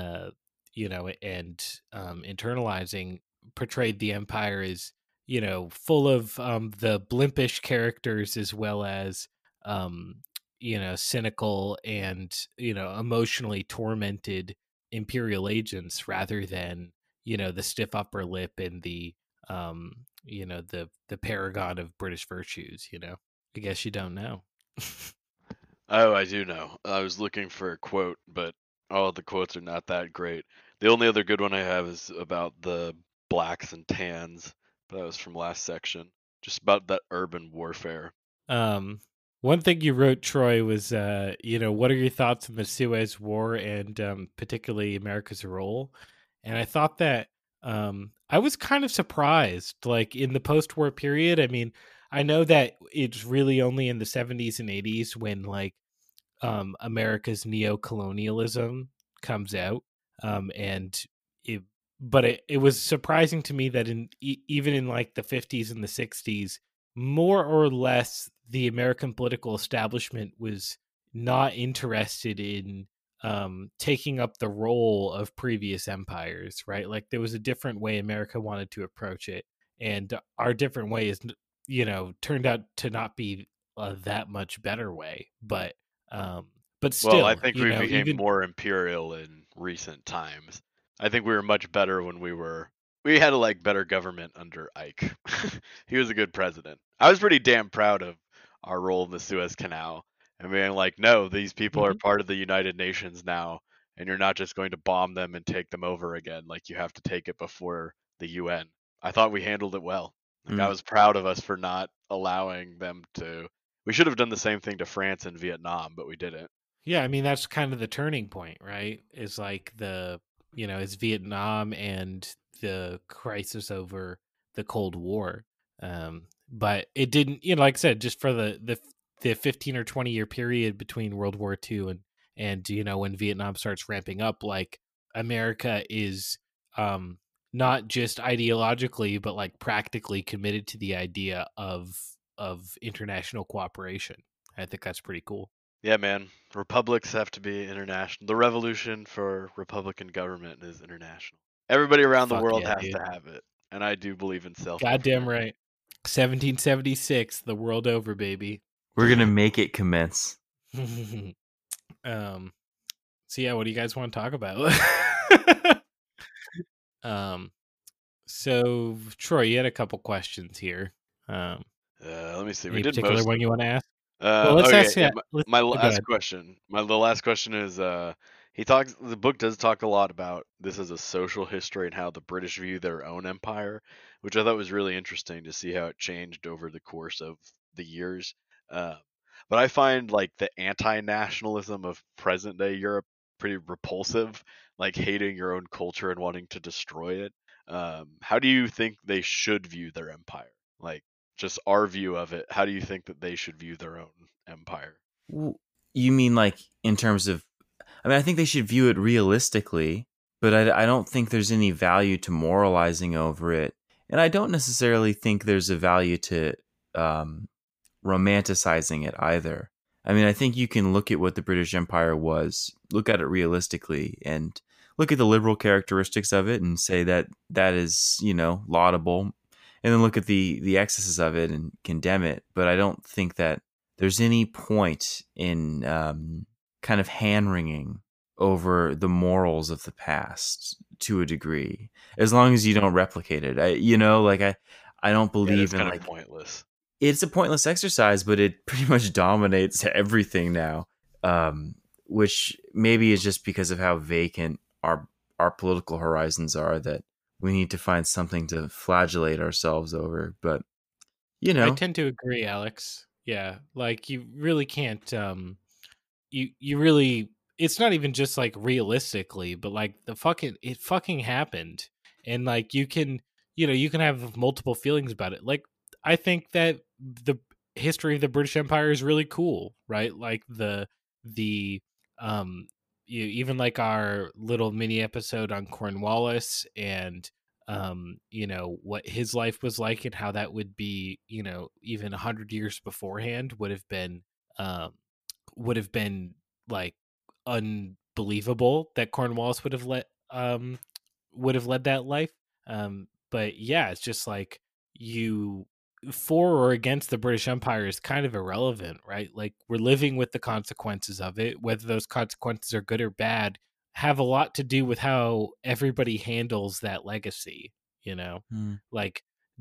you know, and internalizing, portrayed the empire as, you know, full of the blimpish characters, as well as, um, you know, cynical and, you know, emotionally tormented imperial agents, rather than, you know, the stiff upper lip and the, you know, the paragon of British virtues. You know, I guess you don't know. Oh, I do know. I was looking for a quote, but all the quotes are not that great. The only other good one I have is about the blacks and tans, but that was from last section. Just about that urban warfare. One thing you wrote, Troy, was, you know, what are your thoughts on the Suez War and particularly America's role? And I thought that I was kind of surprised, like in the post-war period. I mean, I know that it's really only in the 70s and 80s when like America's neo-colonialism comes out, and it, but it was surprising to me that in even in like the 50s and the 60s, more or less the American political establishment was not interested in taking up the role of previous empires, right? Like there was a different way America wanted to approach it, and our different way is, you know, turned out to not be that much better way, um, but Well, I still, think you we know, became even more imperial in recent times. I think we were much better when we had a like better government under Ike. He was a good president. I was pretty damn proud of our role in the Suez Canal and being like, no, these people are Mhm. part of the United Nations now, and you're not just going to bomb them and take them over again. Like you have to take it before the UN. I thought we handled it well. Like I Mm. was proud of us for not allowing them to. We should have done the same thing to France and Vietnam, but we didn't. Yeah, I mean that's kind of the turning point, right? Is like the, you know, it's Vietnam and the crisis over the Cold War. But it didn't, like I said, just for the 15 or 20-year period between World War II and when Vietnam starts ramping up, like America is not just ideologically but like practically committed to the idea of international cooperation. I think that's pretty cool. Yeah, man. Republics have to be international. The revolution for Republican government is international. Everybody around the Fuck world yeah, has dude. to have it. And I do believe in self. Goddamn right. 1776, the world over, baby. We're gonna make it commence. So yeah, what do you guys want to talk about? So Troy, you had a couple questions here. Let me see. We Any did particular most. one you want to ask? Well, let's okay, ask. yeah, Yeah, my go last ahead. question. The last question is the book does talk a lot about this as a social history and how the British view their own empire, which I thought was really interesting to see how it changed over the course of the years. But I find like the anti-nationalism of present day Europe pretty repulsive, like hating your own culture and wanting to destroy it. How do you think they should view their empire? Like just our view of it. How do you think that they should view their own empire? You mean like in terms of, I mean, I think they should view it realistically, but I don't think there's any value to moralizing over it. And I don't necessarily think there's a value to romanticizing it either. I mean, I think you can look at what the British Empire was, look at it realistically, and look at the liberal characteristics of it and say that that is, laudable, and then look at the excesses of it and condemn it. But I don't think that there's any point in kind of hand-wringing over the morals of the past to a degree, as long as you don't replicate it. I don't believe it's in kind like of pointless. It's a pointless exercise, but it pretty much dominates everything now, which maybe is just because of how vacant our political horizons are, that we need to find something to flagellate ourselves over. But I tend to agree, Alex. Yeah, like you really can't. You really. It's not even just like realistically, but like it fucking happened, and like you can have multiple feelings about it. Like I think that the history of the British Empire is really cool, right? Like even like our little mini episode on Cornwallis and what his life was like and how that would be, even 100 years beforehand would have been like unbelievable that Cornwallis would have led that life. But yeah, it's just like you for or against the British Empire is kind of irrelevant, right? Like we're living with the consequences of it. Whether those consequences are good or bad have a lot to do with how everybody handles that legacy, Like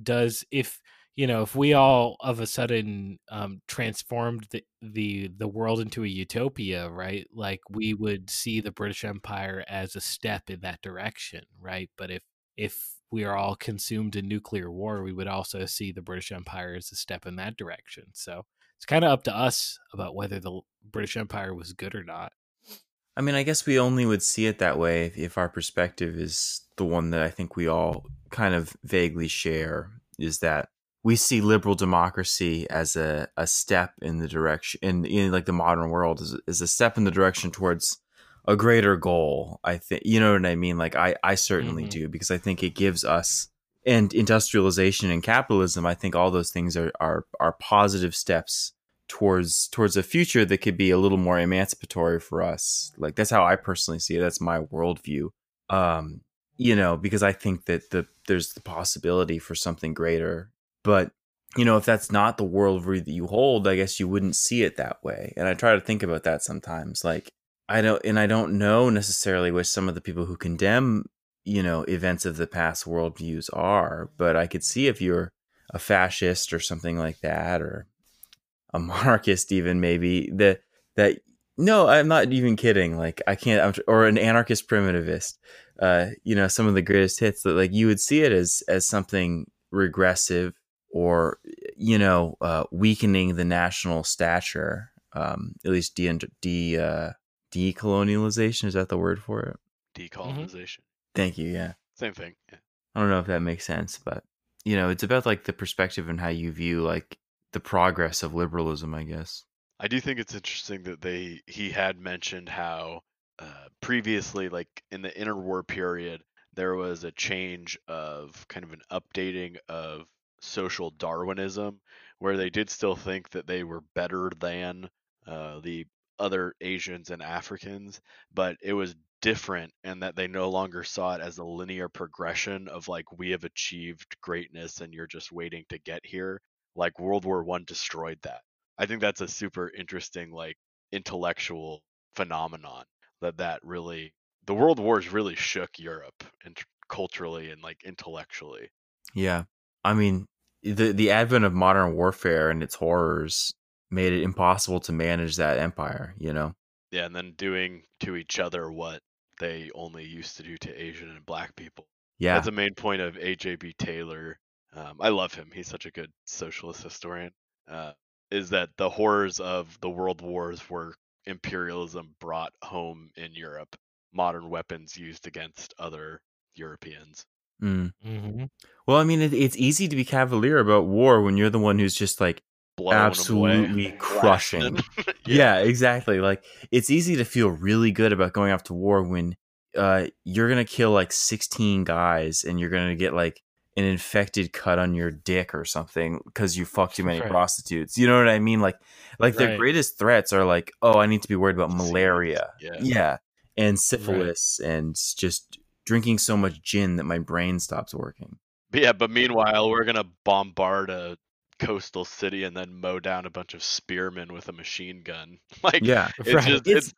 if we all of a sudden transformed the world into a utopia, right? Like we would see the British Empire as a step in that direction, right? But if we are all consumed in nuclear war, we would also see the British Empire as a step in that direction. So it's kind of up to us about whether the British Empire was good or not. I mean, I guess we only would see it that way if our perspective is the one that I think we all kind of vaguely share, is that we see liberal democracy as a step in the direction, in like the modern world, is a step in the direction towards a greater goal. I think, you know what I mean? Like I certainly do, because I think it gives us, and industrialization and capitalism, I think all those things are positive steps towards a future that could be a little more emancipatory for us. Like that's how I personally see it. That's my worldview. Because I think that there's the possibility for something greater. But if that's not the worldview that you hold, I guess you wouldn't see it that way. And I try to think about that sometimes. Like I don't know necessarily what some of the people who condemn, events of the past worldviews are, but I could see if you're a fascist or something like that, or a monarchist even, maybe that no, I'm not even kidding. Like I can't, or an anarchist primitivist, some of the greatest hits, that like you would see it as something regressive, or weakening the national stature, at least decolonialization, is that the word for it? Decolonization. Thank you. Yeah, Same thing. Yeah. I don't know if that makes sense, but it's about like the perspective and how you view like the progress of liberalism, I guess. I do think it's interesting that he had mentioned how previously, like in the interwar period, there was a change of kind of an updating of social Darwinism, where they did still think that they were better than the other Asians and Africans, but it was different, and that they no longer saw it as a linear progression of like, we have achieved greatness and you're just waiting to get here. Like World War One destroyed that. I think that's a super interesting, like, intellectual phenomenon that really, the world wars really shook Europe and culturally and like intellectually. Yeah. I mean, the advent of modern warfare and its horrors made it impossible to manage that empire, Yeah, and then doing to each other what they only used to do to Asian and Black people. Yeah. That's a main point of A.J.B. Taylor. I love him. He's such a good socialist historian. Is that the horrors of the world wars were imperialism brought home in Europe, modern weapons used against other Europeans. Mm-hmm. Well, I mean, it's easy to be cavalier about war when you're the one who's just like Blowing 'em away, absolutely crushing. blasting. Yeah, exactly. Like it's easy to feel really good about going off to war when you're gonna kill like 16 guys and you're gonna get like an infected cut on your dick or something because you fucked too many Right. prostitutes. You know what I mean? Like their Right. greatest threats are like, oh, I need to be worried about Disease. malaria. Yeah. And syphilis and just drinking so much gin that my brain stops working. But meanwhile, we're gonna bombard a coastal city and then mow down a bunch of spearmen with a machine gun. Like, Yeah. it's Right. just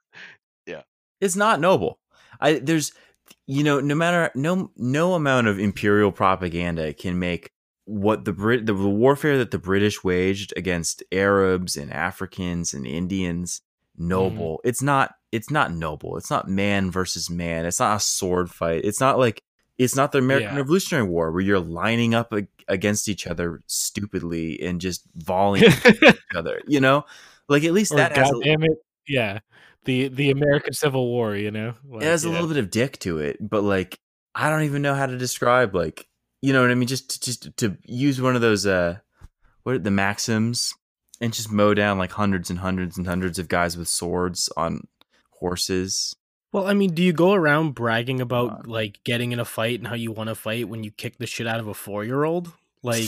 It's not noble. There's no matter no amount of imperial propaganda can make what the warfare that the British waged against Arabs and Africans and Indians noble. It's not noble. It's not man versus man. It's not a sword fight. It's not the American Yeah. Revolutionary War where you're lining up against each other stupidly and just volleying at each other. Like at least Or that has goddamn it, yeah, the American Civil War. Like, it has a little bit of dick to it, but like I don't even know how to describe, like, you know what I mean, just to use one of those what are the maxims and just mow down like hundreds and hundreds and hundreds of guys with swords on horses. Well, I mean, do you go around bragging about like getting in a fight and how you want to fight when you kick the shit out of a 4-year-old? Like,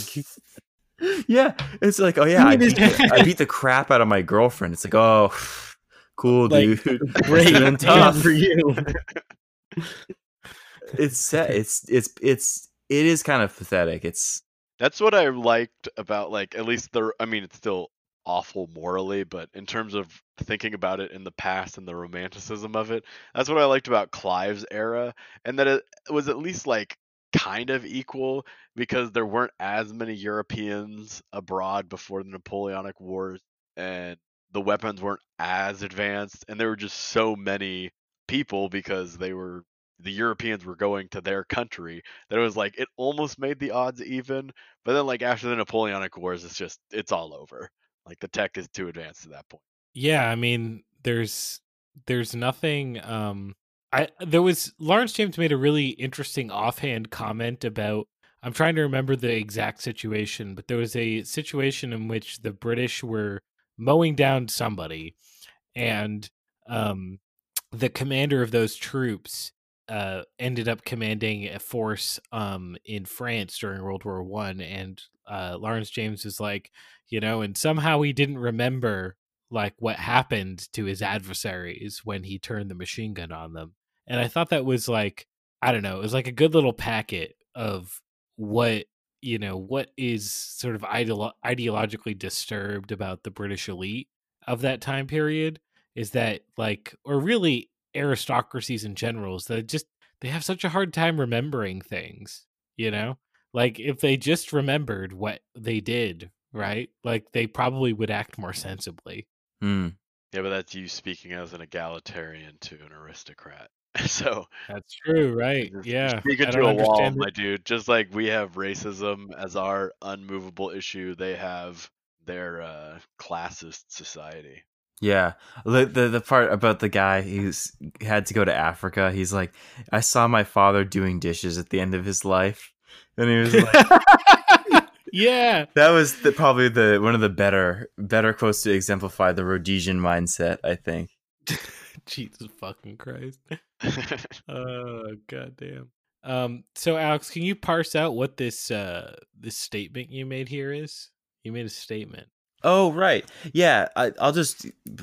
Yeah, it's like, oh yeah, I beat the crap out of my girlfriend. It's like, oh, cool, Like, dude. great, It's been good tough. for you. It is kind of pathetic. That's what I liked about, like, at least it's still awful morally, but in terms of thinking about it in the past and the romanticism of it, that's what I liked about Clive's era, and that it was at least like kind of equal because there weren't as many Europeans abroad before the Napoleonic Wars, and the weapons weren't as advanced, and there were just so many people because the Europeans were going to their country, that it was like it almost made the odds even. But then, like, after the Napoleonic Wars, it's all over. Like, the tech is too advanced at that point. Yeah, I mean, there's nothing. There was Lawrence James made a really interesting offhand comment about. I'm trying to remember the exact situation, but there was a situation in which the British were mowing down somebody, and the commander of those troops ended up commanding a force in France during World War One, and Lawrence James was like, and somehow he didn't remember like what happened to his adversaries when he turned the machine gun on them. And I thought that was like, I don't know, it was like a good little packet of what is sort of ideologically disturbed about the British elite of that time period, is that like, or really aristocracies in general, is that they have such a hard time remembering things, like if they just remembered what they did, right, like they probably would act more sensibly. Hmm. Yeah, but that's you speaking as an egalitarian to an aristocrat. So That's true, right? you're Yeah, speaking I to don't a wall, understand my it. dude. Just like we have racism as our unmovable issue, they have their classist society. Yeah, the part about the guy who's had to go to Africa. He's like, I saw my father doing dishes at the end of his life, and he was like, Yeah. That was probably one of the better quotes to exemplify the Rhodesian mindset, I think. Jesus fucking Christ. Oh goddamn. So Alex, can you parse out what this statement you made here is? You made a statement. Oh, right. Yeah, I'll just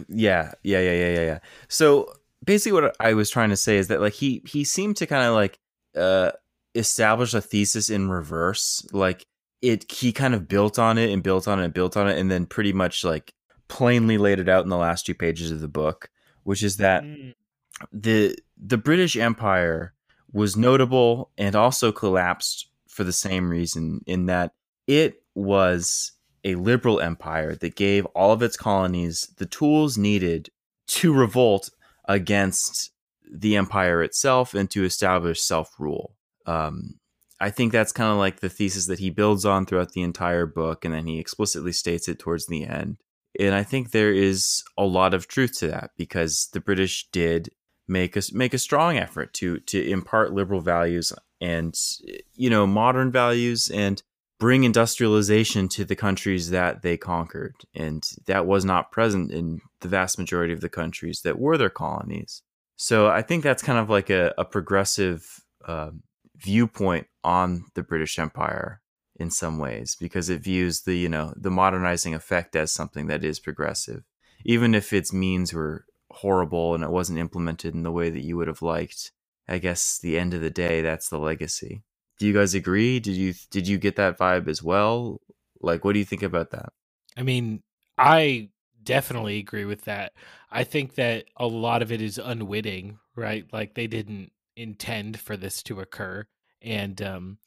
yeah. So basically what I was trying to say is that like he seemed to kind of like establish a thesis in reverse. Like he kind of built on it and built on it and built on it and then pretty much like plainly laid it out in the last 2 pages of the book, which is that the British Empire was notable and also collapsed for the same reason, in that it was a liberal empire that gave all of its colonies the tools needed to revolt against the empire itself and to establish self-rule. I think that's kind of like the thesis that he builds on throughout the entire book, and then he explicitly states it towards the end. And I think there is a lot of truth to that, because the British did make a strong effort to impart liberal values and modern values and bring industrialization to the countries that they conquered, and that was not present in the vast majority of the countries that were their colonies. So I think that's kind of like a progressive viewpoint on the British Empire in some ways, because it views the modernizing effect as something that is progressive, even if its means were horrible and it wasn't implemented in the way that you would have liked. I guess the end of the day, that's the legacy. Do you guys agree? Did you get that vibe as well? Like, what do you think about that? I mean, I definitely agree with that. I think that a lot of it is unwitting, right? Like they didn't intend for this to occur. And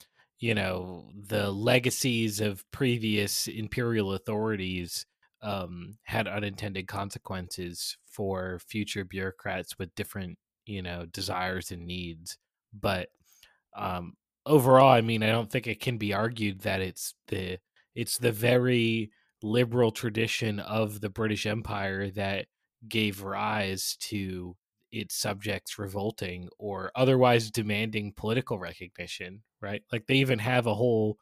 the legacies of previous imperial authorities had unintended consequences for future bureaucrats with different, desires and needs. But overall, I mean, I don't think it can be argued that it's the very liberal tradition of the British Empire that gave rise to its subjects revolting or otherwise demanding political recognition, right? Like they even have a whole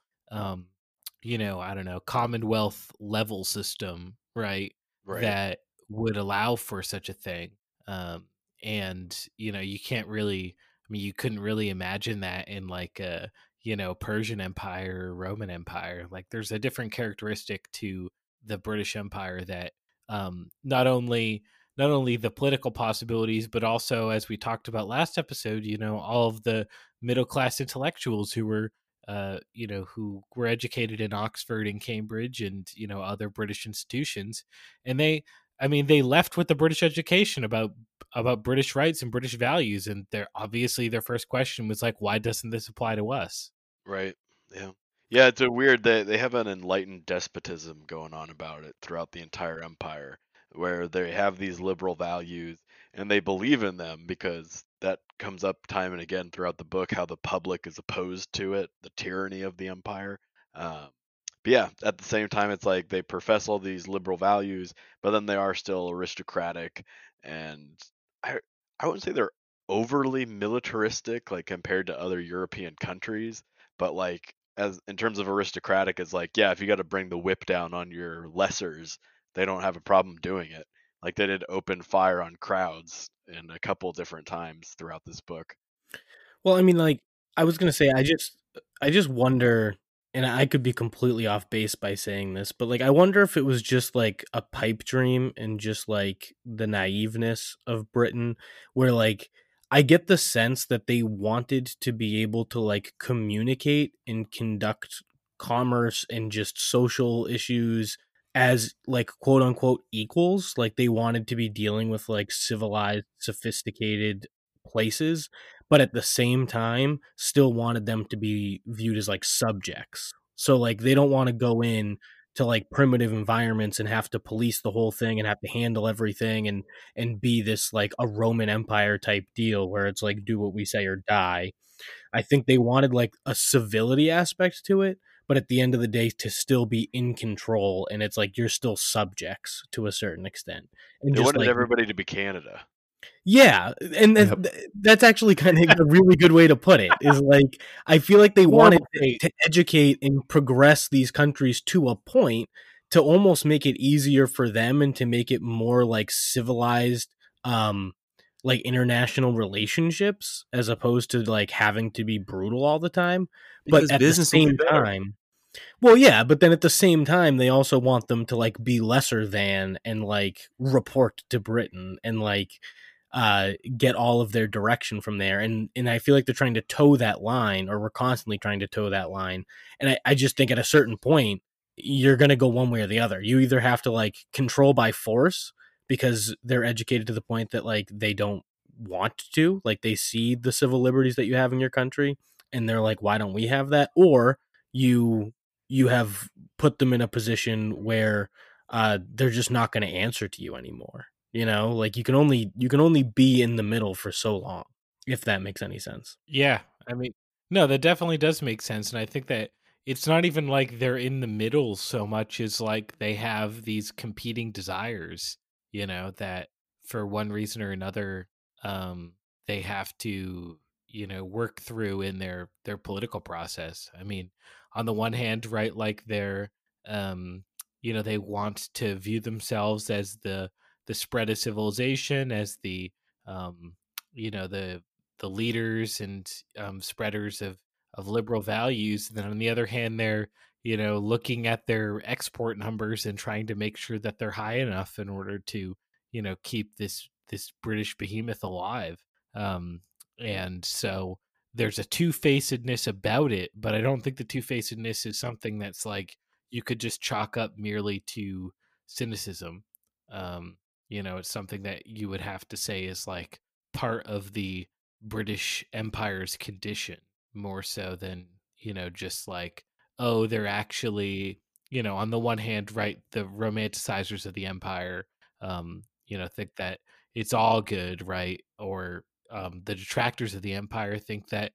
I don't know, Commonwealth level system, right? Right. That would allow for such a thing. And you can't really, I mean, you couldn't really imagine that in like a Persian Empire or Roman Empire. Like there's a different characteristic to the British Empire that not only the political possibilities, but also, as we talked about last episode, all of the middle class intellectuals who were who were educated in Oxford and Cambridge and other British institutions, and they left with the British education about British rights and British values, and their first question was like, why doesn't this apply to us? Right. Yeah. Yeah, it's a weird they have an enlightened despotism going on about it throughout the entire empire, where they have these liberal values and they believe in them because that comes up time and again throughout the book, how the public is opposed to it, the tyranny of the empire. But yeah, at the same time, it's like they profess all these liberal values, but then they are still aristocratic, and I I wouldn't say they're overly militaristic like compared to other European countries, but like as in terms of aristocratic, it's like yeah, if you got to bring the whip down on your lessers, they don't have a problem doing it. Like they did open fire on crowds in a couple different times throughout this book. Well, I mean, like I was gonna say, I just wonder, and I could be completely off base by saying this, but like I wonder if it was just like a pipe dream and just like the naiveness of Britain, where like I get the sense that they wanted to be able to like communicate and conduct commerce and just social issues as like quote unquote equals. Like they wanted to be dealing with like civilized, sophisticated places, but at the same time still wanted them to be viewed as like subjects. So like they don't want to go in to like primitive environments and have to police the whole thing and have to handle everything and be this like a Roman Empire type deal where it's like do what we say or die. I think they wanted like a civility aspect to it, but at the end of the day to still be in control, and it's like you're still subjects to a certain extent. And They just wanted like everybody to be Canada. Yeah, and Yep. that's actually kind of a really good way to put it. Is like I feel like they wanted Horrible fate. to educate and progress these countries to a point to almost make it easier for them and to make it more like civilized, like international relationships as opposed to like having to be brutal all the time. But Because at the business will be same better. time, well, yeah, but then at the same time, they also want them to like be lesser than and like report to Britain and like get all of their direction from there. And I feel like they're trying to toe that line, or we're constantly trying to toe that line. And I just think at a certain point, you're gonna go one way or the other. You either have to like control by force because they're educated to the point that like they don't want to, like they see the civil liberties that you have in your country and they're like, why don't we have that? Or you have put them in a position where they're just not going to answer to you anymore. You know, like you can only be in the middle for so long, if that makes any sense. Yeah, I mean, no, that definitely does make sense, and I think that it's not even like they're in the middle so much as like they have these competing desires, that for one reason or another, they have to, work through in their political process. I mean, on the one hand, right, like um, they want to view themselves as the spread of civilization, as um, the leaders and spreaders of liberal values. And then on the other hand, they're looking at their export numbers and trying to make sure that they're high enough in order to keep this British behemoth alive. And so there's a two-facedness about it, but I don't think the two-facedness is something that's like you could just chalk up merely to cynicism. It's something that you would have to say is like part of the British Empire's condition, more so than, just like, oh, they're actually, on the one hand, right, the romanticizers of the empire, think that it's all good, right? Or the detractors of the empire think that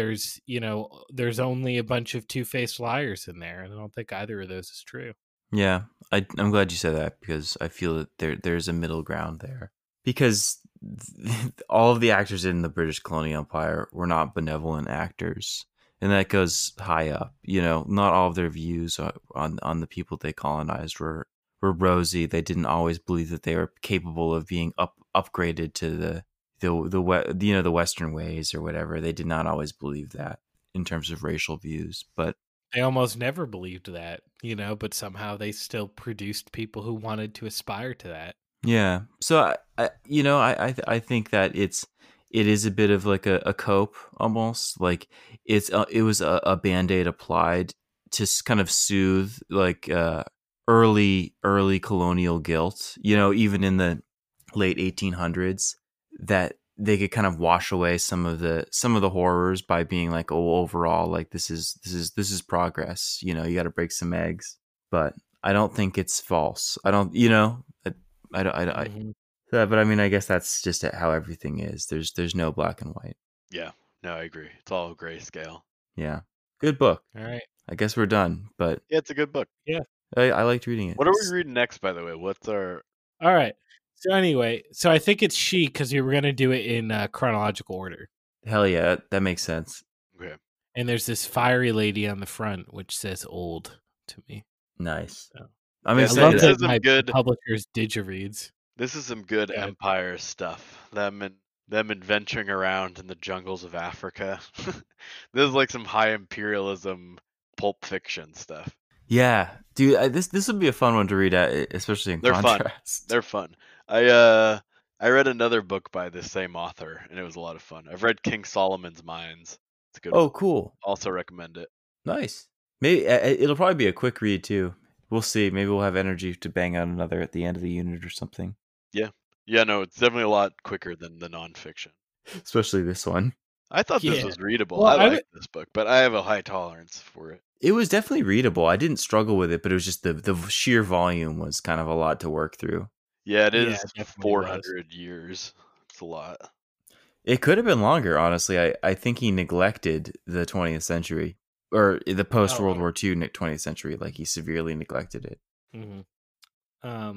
there's only a bunch of two-faced liars in there, and I don't think either of those is true. Yeah, I'm glad you said that because I feel that there's a middle ground there. Because all of the actors in the British colonial empire were not benevolent actors, and that goes high up. Not all of their views on the people they colonized were rosy. They didn't always believe that they were capable of being upgraded to the Western ways or whatever. They did not always believe that in terms of racial views, but They almost never believed that, but somehow they still produced people who wanted to aspire to that. yeah. So I think that it is a bit of like a cope almost, like it was a Band-Aid applied to kind of soothe like early colonial guilt, even in the late 1800s, that they could kind of wash away some of the horrors by being like, oh, overall, like this is progress. You got to break some eggs, but I don't think it's false. I don't, I don't, Mhm. but I mean, I guess that's just how everything is. There's no black and white. Yeah, no, I agree. It's all grayscale. Yeah, good book. All right. I guess we're done, but Yeah, it's a good book. I liked reading it. What are we reading next, by the way? What's our... All right. So anyway, I think it's she because we were going to do it in chronological order. Hell yeah, that makes sense. Okay. And there's this fiery lady on the front, which says old to me. Nice. So. I'm Yeah, I excited. love this that is some my good- publisher's digireads. This is some good Yeah. Empire stuff. Them adventuring around in the jungles of Africa. This is like some high imperialism pulp fiction stuff. Yeah, dude, this would be a fun one to read, especially in They're fun. contrast. They're fun. I read another book by the same author, and it was a lot of fun. I've read King Solomon's Mines. It's a good Oh, one. cool. Also recommend it. Nice. Maybe it'll probably be a quick read too. We'll see. Maybe we'll have energy to bang out another at the end of the unit or something. Yeah, no, it's definitely a lot quicker than the nonfiction. Especially this one. I thought this Yeah. was readable. Well, I I like this book, but I have a high tolerance for it. It was definitely readable. I didn't struggle with it, but it was just the sheer volume was kind of a lot to work through. Yeah, it Yeah, is it definitely 400 years. It's a lot. It could have been longer, honestly. I think he neglected the 20th century or the post World War II 20th century. Like he severely neglected it. Mm-hmm.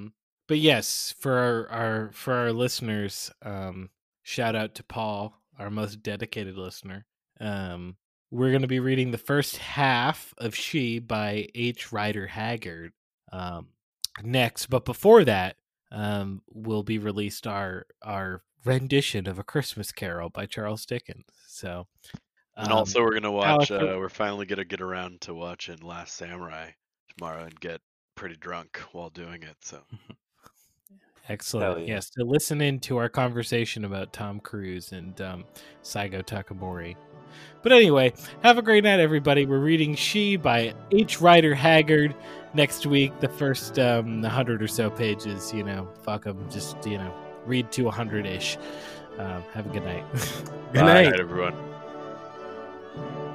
But yes, for our listeners, shout out to Paul, our most dedicated listener. We're going to be reading the first half of She by H. Rider Haggard next. But before that, will be released our rendition of A Christmas Carol by Charles Dickens. So, And also, we're gonna watch. Alec, We're finally gonna get around to watching Last Samurai tomorrow and get pretty drunk while doing it. So excellent. Hell yeah. Yes, to listen in to our conversation about Tom Cruise and Saigo Takamori. But anyway, have a great night, everybody. We're reading She by H. Rider Haggard. Next week, the first 100 or so pages, fuck them. Just, read to 100-ish. Have a good night. Good Bye, night. everyone.